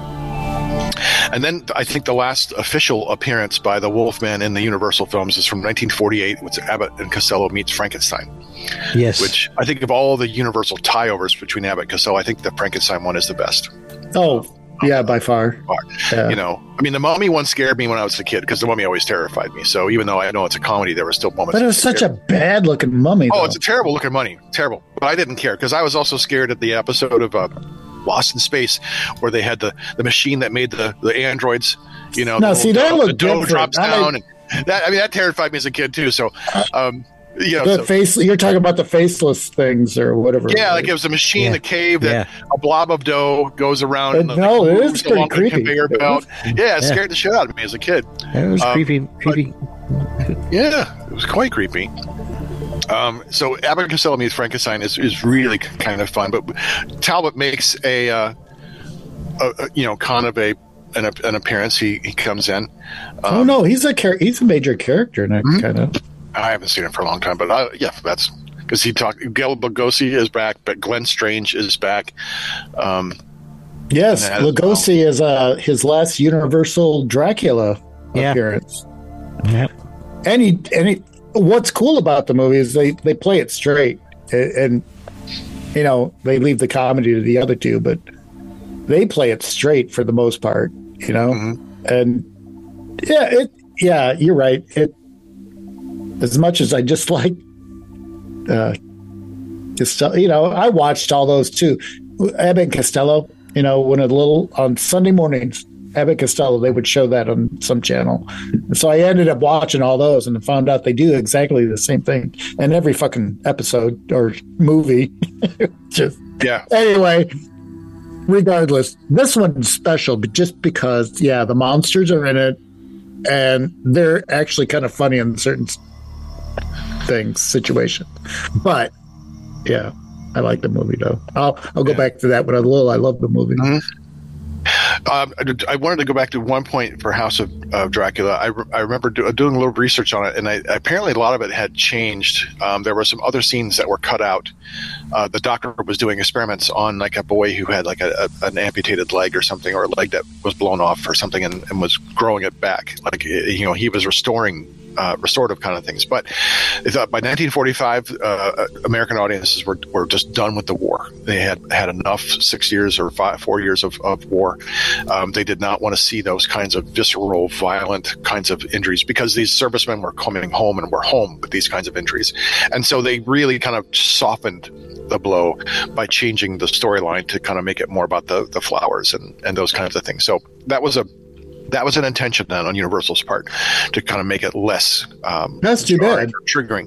and then I think the last official appearance by the Wolfman in the Universal films is from nineteen forty-eight. It's Abbott and Costello meets Frankenstein. Yes. Which I think of all the Universal tie-overs between Abbott and Costello, I think the Frankenstein one is the best. Oh, yeah, by far. far. Yeah. You know, I mean, the Mummy one scared me when I was a kid because the Mummy always terrified me. So even though I know it's a comedy, there were still moments. But it was such a bad looking mummy. Oh, though. It's a terrible looking mummy. Terrible. But I didn't care because I was also scared at the episode of uh, Lost in Space where they had the, the machine that made the, the androids. You know, no, the see, that looked different. drops I down. mean, and that, I mean, that terrified me as a kid too. So, um, you know, the so, face. You're talking about the faceless things or whatever. Yeah, like it was a machine, yeah. the cave that yeah. a blob of dough goes around. And, no, like, it is pretty creepy. Conveyor belt. Yeah, it yeah. scared the shit out of me as a kid. It was um, creepy, creepy. Yeah, it was quite creepy. Um, so Abbott and Costello meets Frankenstein is, is really kind of fun, but Talbot makes a, uh, a, a you know, kind of a an, an appearance. He he comes in. Um, oh no, he's a char- he's a major character in that mm-hmm. kind of. I haven't seen him for a long time, but I, yeah, that's because he talked. Bela Lugosi is back, but Glenn Strange is back. Um, yes, Lugosi well. is uh, his last Universal Dracula yeah. appearance. Yeah, and he and he, what's cool about the movie is they, they play it straight, and, and you know they leave the comedy to the other two, but they play it straight for the most part. You know, mm-hmm. and yeah, it yeah, you're right. It. As much as I just like, uh, Costello, you know, I watched all those too. Abbott and Costello, you know, when a little on Sunday mornings, Abbott and Costello, they would show that on some channel. And so I ended up watching all those and found out they do exactly the same thing in every fucking episode or movie. Just yeah. Anyway, regardless, this one's special, but just because, yeah, the monsters are in it and they're actually kind of funny in certain things, situation. But yeah, I like the movie though. I'll I'll go yeah. back to that when I'm little. I love the movie. Mm-hmm. Um, I, I wanted to go back to one point for House of uh, Dracula. I, re- I remember do, doing a little research on it, and I, apparently a lot of it had changed. Um, there were some other scenes that were cut out. Uh, the doctor was doing experiments on like a boy who had like a, a, an amputated leg or something, or a leg that was blown off or something, and, and was growing it back. Like, you know, he was restoring Uh, restorative kind of things. But they thought by nineteen forty-five, uh, American audiences were, were just done with the war. They had had enough six years or five, four years of, of war. Um, they did not want to see those kinds of visceral, violent kinds of injuries, because these servicemen were coming home and were home with these kinds of injuries. And so they really kind of softened the blow by changing the storyline to kind of make it more about the, the flowers and, and those kinds of things. So that was a That was an intention then on Universal's part to kind of make it less um, That's too bad. triggering.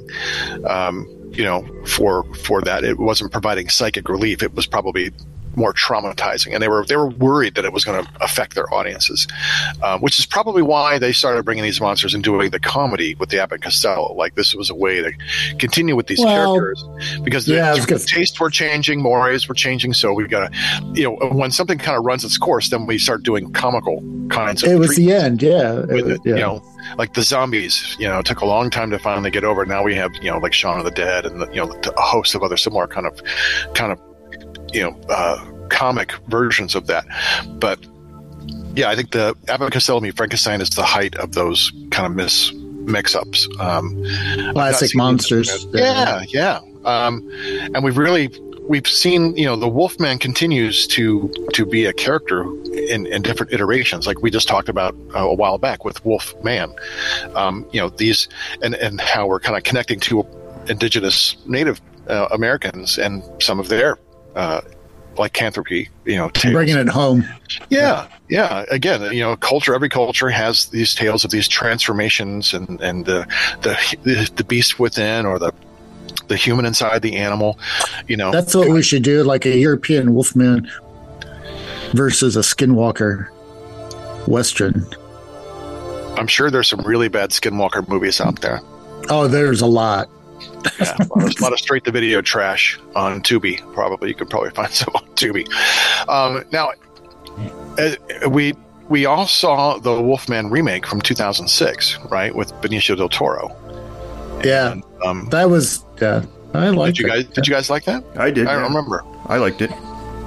Um, you know, for for that, it wasn't providing psychic relief. It was probably more traumatizing, and they were they were worried that it was going to affect their audiences, um, which is probably why they started bringing these monsters and doing the comedy with the Abbott and Costello. Like, this was a way to continue with these well, characters, because the, yeah, the tastes were changing, mores were changing. So we've got to, you know, when something kind of runs its course, then we start doing comical kinds of. It was the end, yeah. With it, yeah. You know, like the zombies. You know, it took a long time to finally get over. Now we have, you know, like Shaun of the Dead and the, you know, a host of other similar kind of, kind of, you know. Uh, comic versions of that. But yeah, I think the Abbott and Costello Meet Frankenstein is the height of those kind of mis mix-ups. Um, Classic monsters. Yeah, yeah. Um, and we've really we've seen, you know, the Wolfman continues to to be a character in, in different iterations, like we just talked about uh, a while back with Wolfman. Um, you know, these and and how we're kind of connecting to indigenous Native uh, Americans and some of their uh, lycanthropy, you know, tales. Bringing it home. Yeah, yeah. Again, you know, culture. Every culture has these tales of these transformations, and and the the the beast within, or the the human inside the animal. You know, that's what we should do. Like a European Wolfman versus a Skinwalker Western. I'm sure there's some really bad Skinwalker movies out there. Oh, there's a lot. Yeah, a lot of, a lot of straight-to-video trash on Tubi. Probably you could probably find some on Tubi. Um, now, uh, we we all saw the Wolfman remake from two thousand six, right, with Benicio del Toro. Yeah, and, um, that was. Yeah, I liked did you guys, it. Did you guys like that? I did. I don't yeah. remember. I liked it.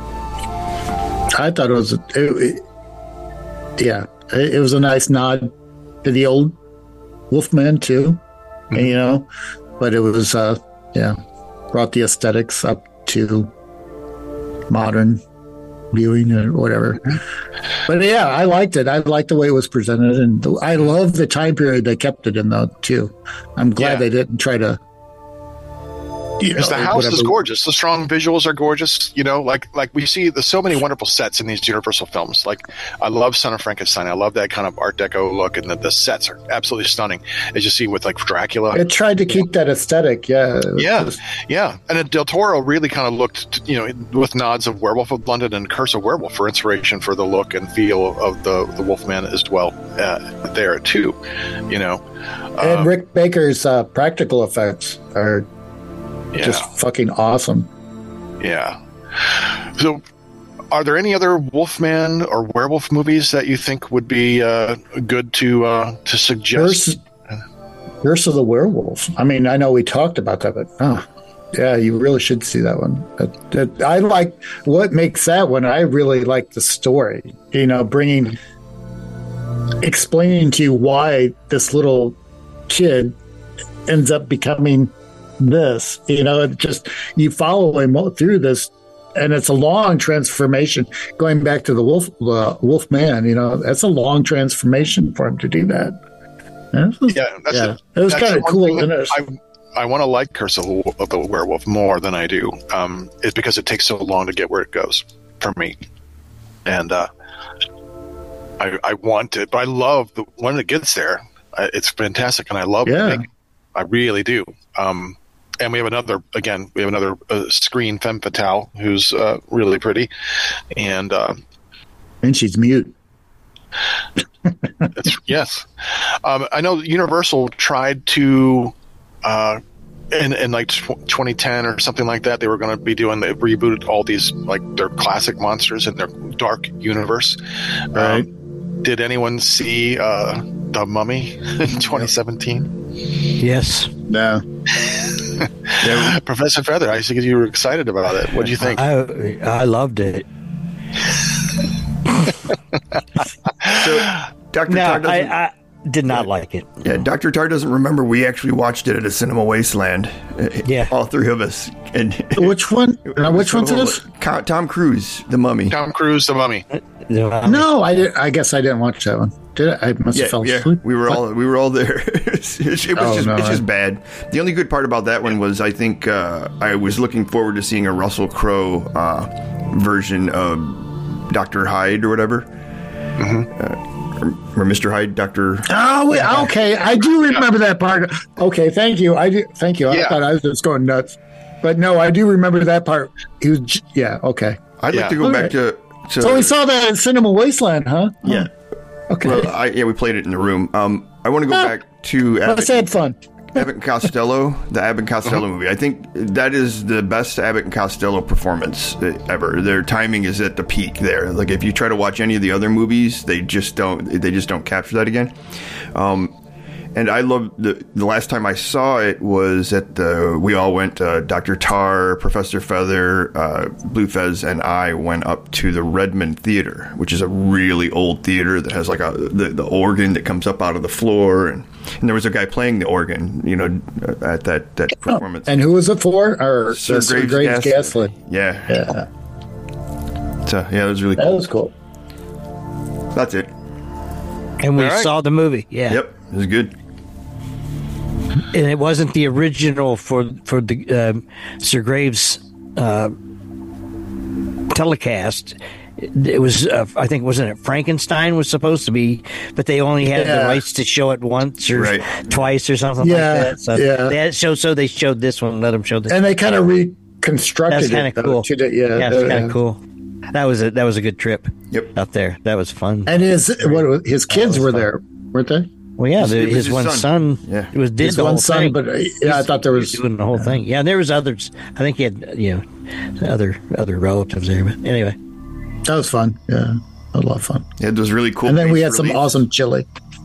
I thought it was. It, it, yeah, it, it was a nice nod to the old Wolfman too, mm-hmm. and, you know. But it was, uh, yeah, brought the aesthetics up to modern viewing or whatever. But yeah, I liked it. I liked the way it was presented, and I love the time period they kept it in, though, too. I'm glad yeah. they didn't try to. Because the house whatever. is gorgeous. The strong visuals are gorgeous. You know, like like we see there's so many wonderful sets in these Universal films. Like, I love Son of Frankenstein. I love that kind of Art Deco look, and the, the sets are absolutely stunning. As you see with like Dracula, it tried to keep that aesthetic. Yeah, yeah, just... yeah. And then Del Toro really kind of looked, you know, with nods of Werewolf of London and Curse of Werewolf for inspiration for the look and feel of the the Wolfman as well uh, there too. You know, and um, Rick Baker's uh, practical effects are. Yeah. Just fucking awesome. Yeah. So, are there any other Wolfman or werewolf movies that you think would be uh, good to uh, to suggest? Curse, Curse of the Werewolf. I mean, I know we talked about that, but oh, yeah, you really should see that one. It, it, I like what makes that one. I really like the story. You know, bringing, explaining to you why this little kid ends up becoming. This, you know, it just you follow him through this, and it's a long transformation. Going back to the wolf, uh, wolf man, you know, that's a long transformation for him to do that. Was, yeah, that's yeah, a, it was kind of cool. I, I want to like Curse of the, of the Werewolf more than I do. Um, it's because it takes so long to get where it goes for me, and uh, I, I want it, but I love the when it gets there. It's fantastic, and I love yeah. it. I really do. Um, And we have another, again, we have another uh, screen femme fatale who's uh, really pretty. And uh, and she's mute. it's, yes. Um, I know Universal tried to uh, in, in like twenty ten or something like that, they were going to be doing, they rebooted all these, like, their classic monsters in their dark universe. Right. Um, did anyone see uh, The Mummy in twenty seventeen? Yes. No. Yeah, Professor Feather, I think you were excited about it. What do you think? I I loved it. So, Doctor No, Tar doesn't. I, I did not like it. Yeah, Doctor Tar doesn't remember we actually watched it at a Cinema Wasteland. Yeah. All three of us. And Which one? Now, which one's this? Co- Tom Cruise, The Mummy. Tom Cruise, The Mummy. No, I did. I guess I didn't watch that one. Did I? I must Yeah, have fell yeah, asleep. we were What? all we were all there. it was Oh, just no, it's just I- bad. The only good part about that one was I think uh, I was looking forward to seeing a Russell Crowe uh, version of Doctor Hyde or whatever, uh, or, or Mister Hyde, Doctor. Oh, wait, okay. I do remember that part. Okay, thank you. I do. Thank you. I Yeah. thought I was just going nuts, but no, I do remember that part. He was. j- Yeah. Okay. I'd Yeah. like to go All back right. to. to So we saw that in Cinema Wasteland, huh? yeah. Okay. Well, I, yeah, we played it in the room. Um, I want to go Ah. back to Abbott, Let's have fun. Abbott and Costello, the Abbott and Costello Uh-huh. movie. I think that is the best Abbott and Costello performance uh, ever. Their timing is at the peak there. Like if you try to watch any of the other movies, they just don't. They just don't capture that again. Um, and I love the the last time I saw it was at the. We all went. Uh, Doctor Tar, Professor Feather, uh, Blue Fez, and I went up to the Redmond Theater, which is a really old theater that has like a the, the organ that comes up out of the floor, and, and there was a guy playing the organ, you know, at that that performance. And who was it for? Or Sir Sir Graves Graves Gaslit. Yeah, Yeah, so yeah, it was really that cool. was cool. That's it. And we All right. saw the movie. Yeah. Yep, it was good. And it wasn't the original for for the um, Sir Graves uh, telecast. It, it was, uh, I think, wasn't it Frankenstein was supposed to be, but they only had Yeah. the rights to show it once or Right. twice or something Yeah, like that. So yeah. they had show, so they showed this one. Let them show this. And they kind of reconstructed That's kind it. of though, cool. to the- yeah, yeah, it's uh, kind of cool. That was a that was a good trip. Yep. Out there, that was fun. And his what his kids was were fun. there, weren't they? Well, yeah, It the, was his, his one son. son. Yeah. it was did His the one whole son, thing. but uh, yeah, I thought there was. doing the whole thing. Yeah, and there was others. I think he had you know other other relatives there. But anyway, That was fun. Yeah, a lot of fun. They had those really cool. And then we bas had some reliefs. awesome chili.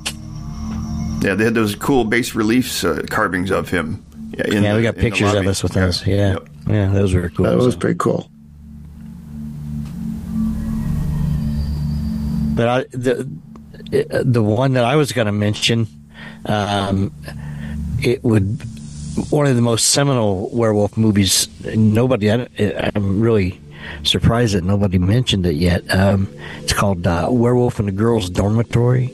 Yeah, they had those cool bas reliefs uh, carvings of him. Yeah, in yeah, the- we got in the pictures of lobby. us with those. Yeah, Yep. yeah, those were cool. That was pretty cool. But I, the the one that I was going to mention, um, it would one of the most seminal werewolf movies. Nobody, I, I'm really surprised that nobody mentioned it yet. Um, it's called uh, Werewolf in the Girls' Dormitory.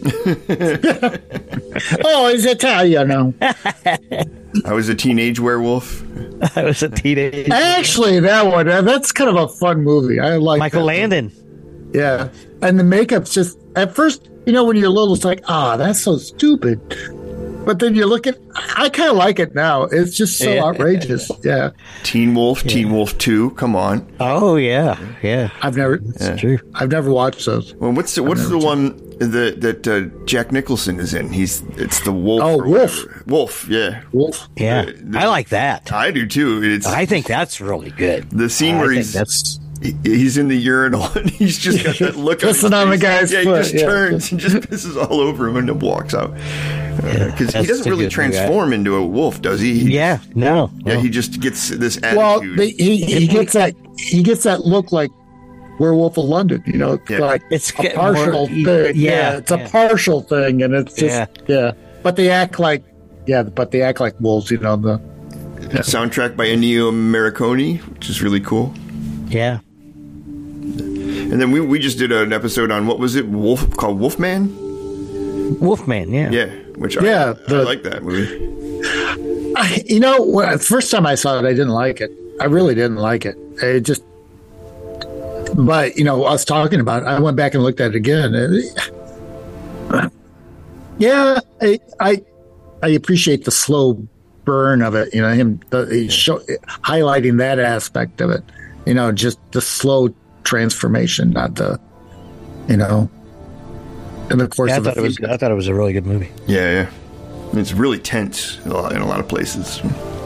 Oh, he's Italian. I was a teenage werewolf. I was a teenager. Actually, that one, uh, that's kind of a fun movie. I like Michael that. Landon. Yeah. And the makeup's just, at first, you know, when you're little, it's like, ah, that's so stupid. But then you look at, I kind of like it now. It's just so Yeah. outrageous. Yeah. Teen Wolf, Teen Wolf two. Come on. Oh yeah, yeah, I've never, it's true. I've never watched those. Well, what's the, what's the one that that uh, Jack Nicholson is in? He's it's the Wolf. Oh, or Wolf. whatever. Wolf. Yeah. Wolf. Yeah, Uh, the- I like that. I do too. It's I think that's really good. the scene I where think he's that's he- he's in the urinal and he's just got that look on his Pissing on the face. guy's yeah, he foot, just yeah. turns and just pisses all over him and then walks out. Because he that's doesn't a really good movie. transform into a wolf, does he? He- yeah. No, Yeah, no. he just gets this attitude. Well, the, he, he gets that, he gets that look like Werewolf of London, you know, Yeah. like It's a get partial more- thing. yeah, Yeah, it's yeah. a partial thing, and it's just Yeah. yeah. But they act like yeah, but they act like wolves, you know. The Soundtrack by Ennio Morricone, which is really cool. yeah. And then we, we just did an episode on what was it, Wolf called Wolfman? Wolfman. Yeah. Yeah, which Yeah, I, the- I like that movie. I, you know, when, the first time I saw it, I didn't like it. I really didn't like it. It just, but you know, us talking about it, I went back and looked at it again. It- yeah, I, I I appreciate the slow burn of it. You know, him the, he show, highlighting that aspect of it. You know, just the slow transformation, not the, you know, in the course Yeah, I of thought it a was. few- I thought it was a really good movie. Yeah, yeah. It's really tense in a lot, in a lot of places.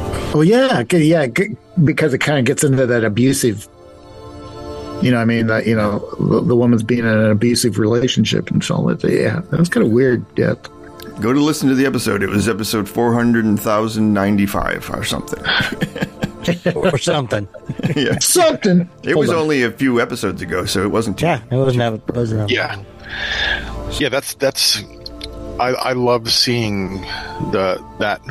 Well, yeah, g- yeah, g- because it kind of gets into that abusive. You know, what I mean, that you know, the, the woman's being in an abusive relationship and so on. Yeah, that was kind of weird. Yeah. Go to listen to the episode. It was episode four hundred thousand ninety-five or something. or something. Yeah, something. It Hold was on. only a few episodes ago, so it wasn't too. Yeah, it wasn't. That, it wasn't that Yeah, yeah. That's that's. I I love seeing the that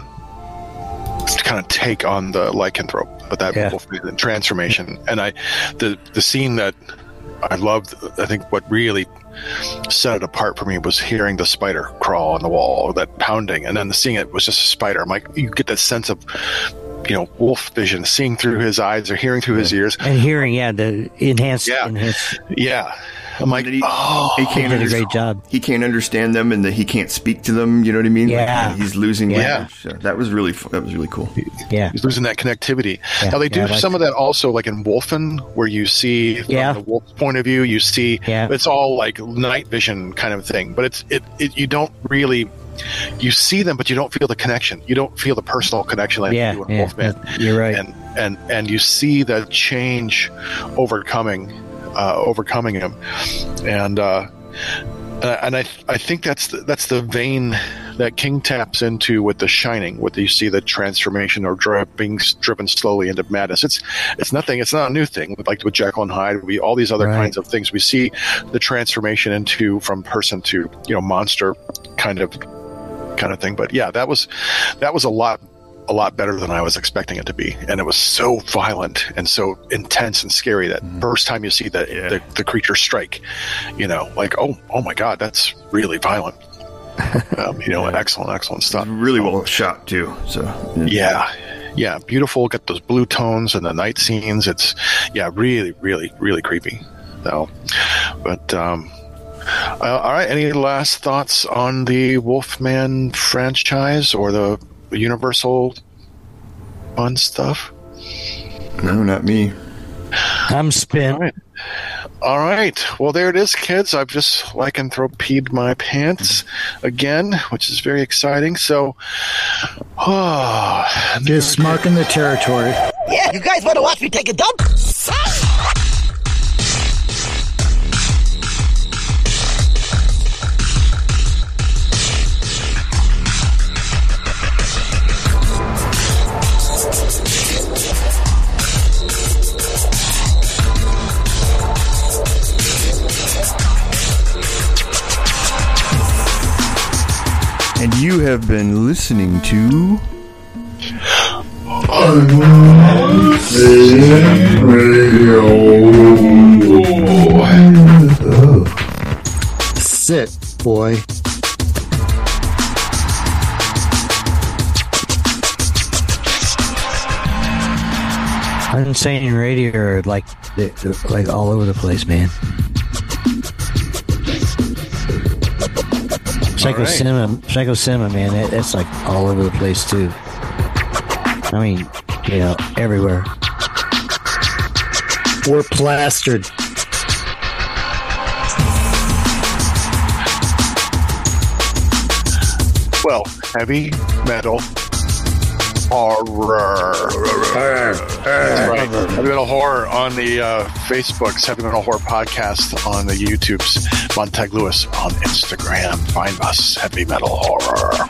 kind of take on the lycanthrope, but that Yeah. wolfman transformation, and I the the scene that I loved. I think what really set it apart for me was hearing the spider crawl on the wall, that pounding, and then seeing it was just a spider. I'm like, you get that sense of, you know, wolf vision, seeing through his eyes or hearing through his ears. And hearing, yeah, the enhanced, Yeah. enhanced. Yeah, I'm like, And he, oh, he He can't did a under- great job. He can't understand them, and that he can't speak to them. You know what I mean? Yeah. Like, he's losing Yeah. language. So that was really fu- that was really cool. Yeah, he's losing that connectivity. Yeah, Now they do yeah, I like some of that also, like in Wolfen, where you see Yeah. from the wolf's point of view, you see Yeah. it's all like night vision kind of thing, but it's it, it you don't really you see them, but you don't feel the connection. You don't feel the personal connection like yeah, you do in yeah. Wolfman. that- You're right. And and and you see the change overcoming uh, overcoming him, and uh, and I I think that's the, that's the vein that King taps into with The Shining, with you see the transformation or dri- being s- driven slowly into madness. It's it's nothing. It's not a new thing. Like with Jekyll and Hyde, we all these other Right. kinds of things. We see the transformation into from person to you know monster kind of kind of thing. But yeah, that was that was a lot a lot better than I was expecting it to be, and it was so violent and so intense and scary that first time you see the, Yeah. the the creature strike, you know, like oh oh my god, that's really violent. um, you know, excellent excellent stuff. Really well shot too. So Yeah, yeah, beautiful. Got those blue tones and the night scenes. It's yeah, really really really creepy. So, but um, uh, all right. Any last thoughts on the Wolfman franchise or the Universal fun stuff? no, not me. I'm spent. All right. All right. Well, there it is, kids. I've just lycanthropied my pants again, which is very exciting. So, oh, Just marking the territory. Yeah, you guys want to watch me take a dump? And you have been listening to. Sit, boy. Insane Radio are like they're, they're like all over the place, man. Psycho right. Cinema, Psycho Cinema, man, that, that's like all over the place too. I mean, you know, everywhere. We're plastered. well, heavy metal horror. That's right. Heavy Metal Horror on the uh, Facebooks, Heavy Metal Horror Podcast on the YouTubes, Montag Lewis on Instagram. Find us, Heavy Metal Horror.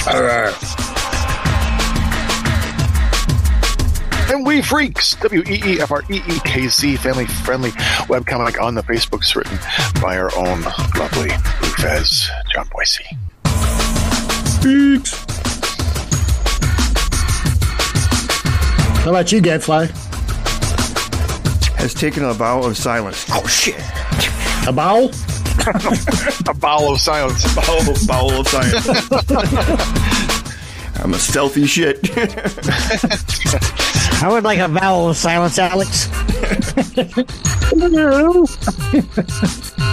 And We Freaks, W E E F R E E K Z, family friendly webcomic on the Facebooks, written by our own lovely Fez, John Boise. How about you, Gadfly? Has taken a vow of silence. Oh shit! A bow? A bowel of silence. Oh, bowel of silence. I'm a stealthy shit. I would like a vowel of silence, Alex.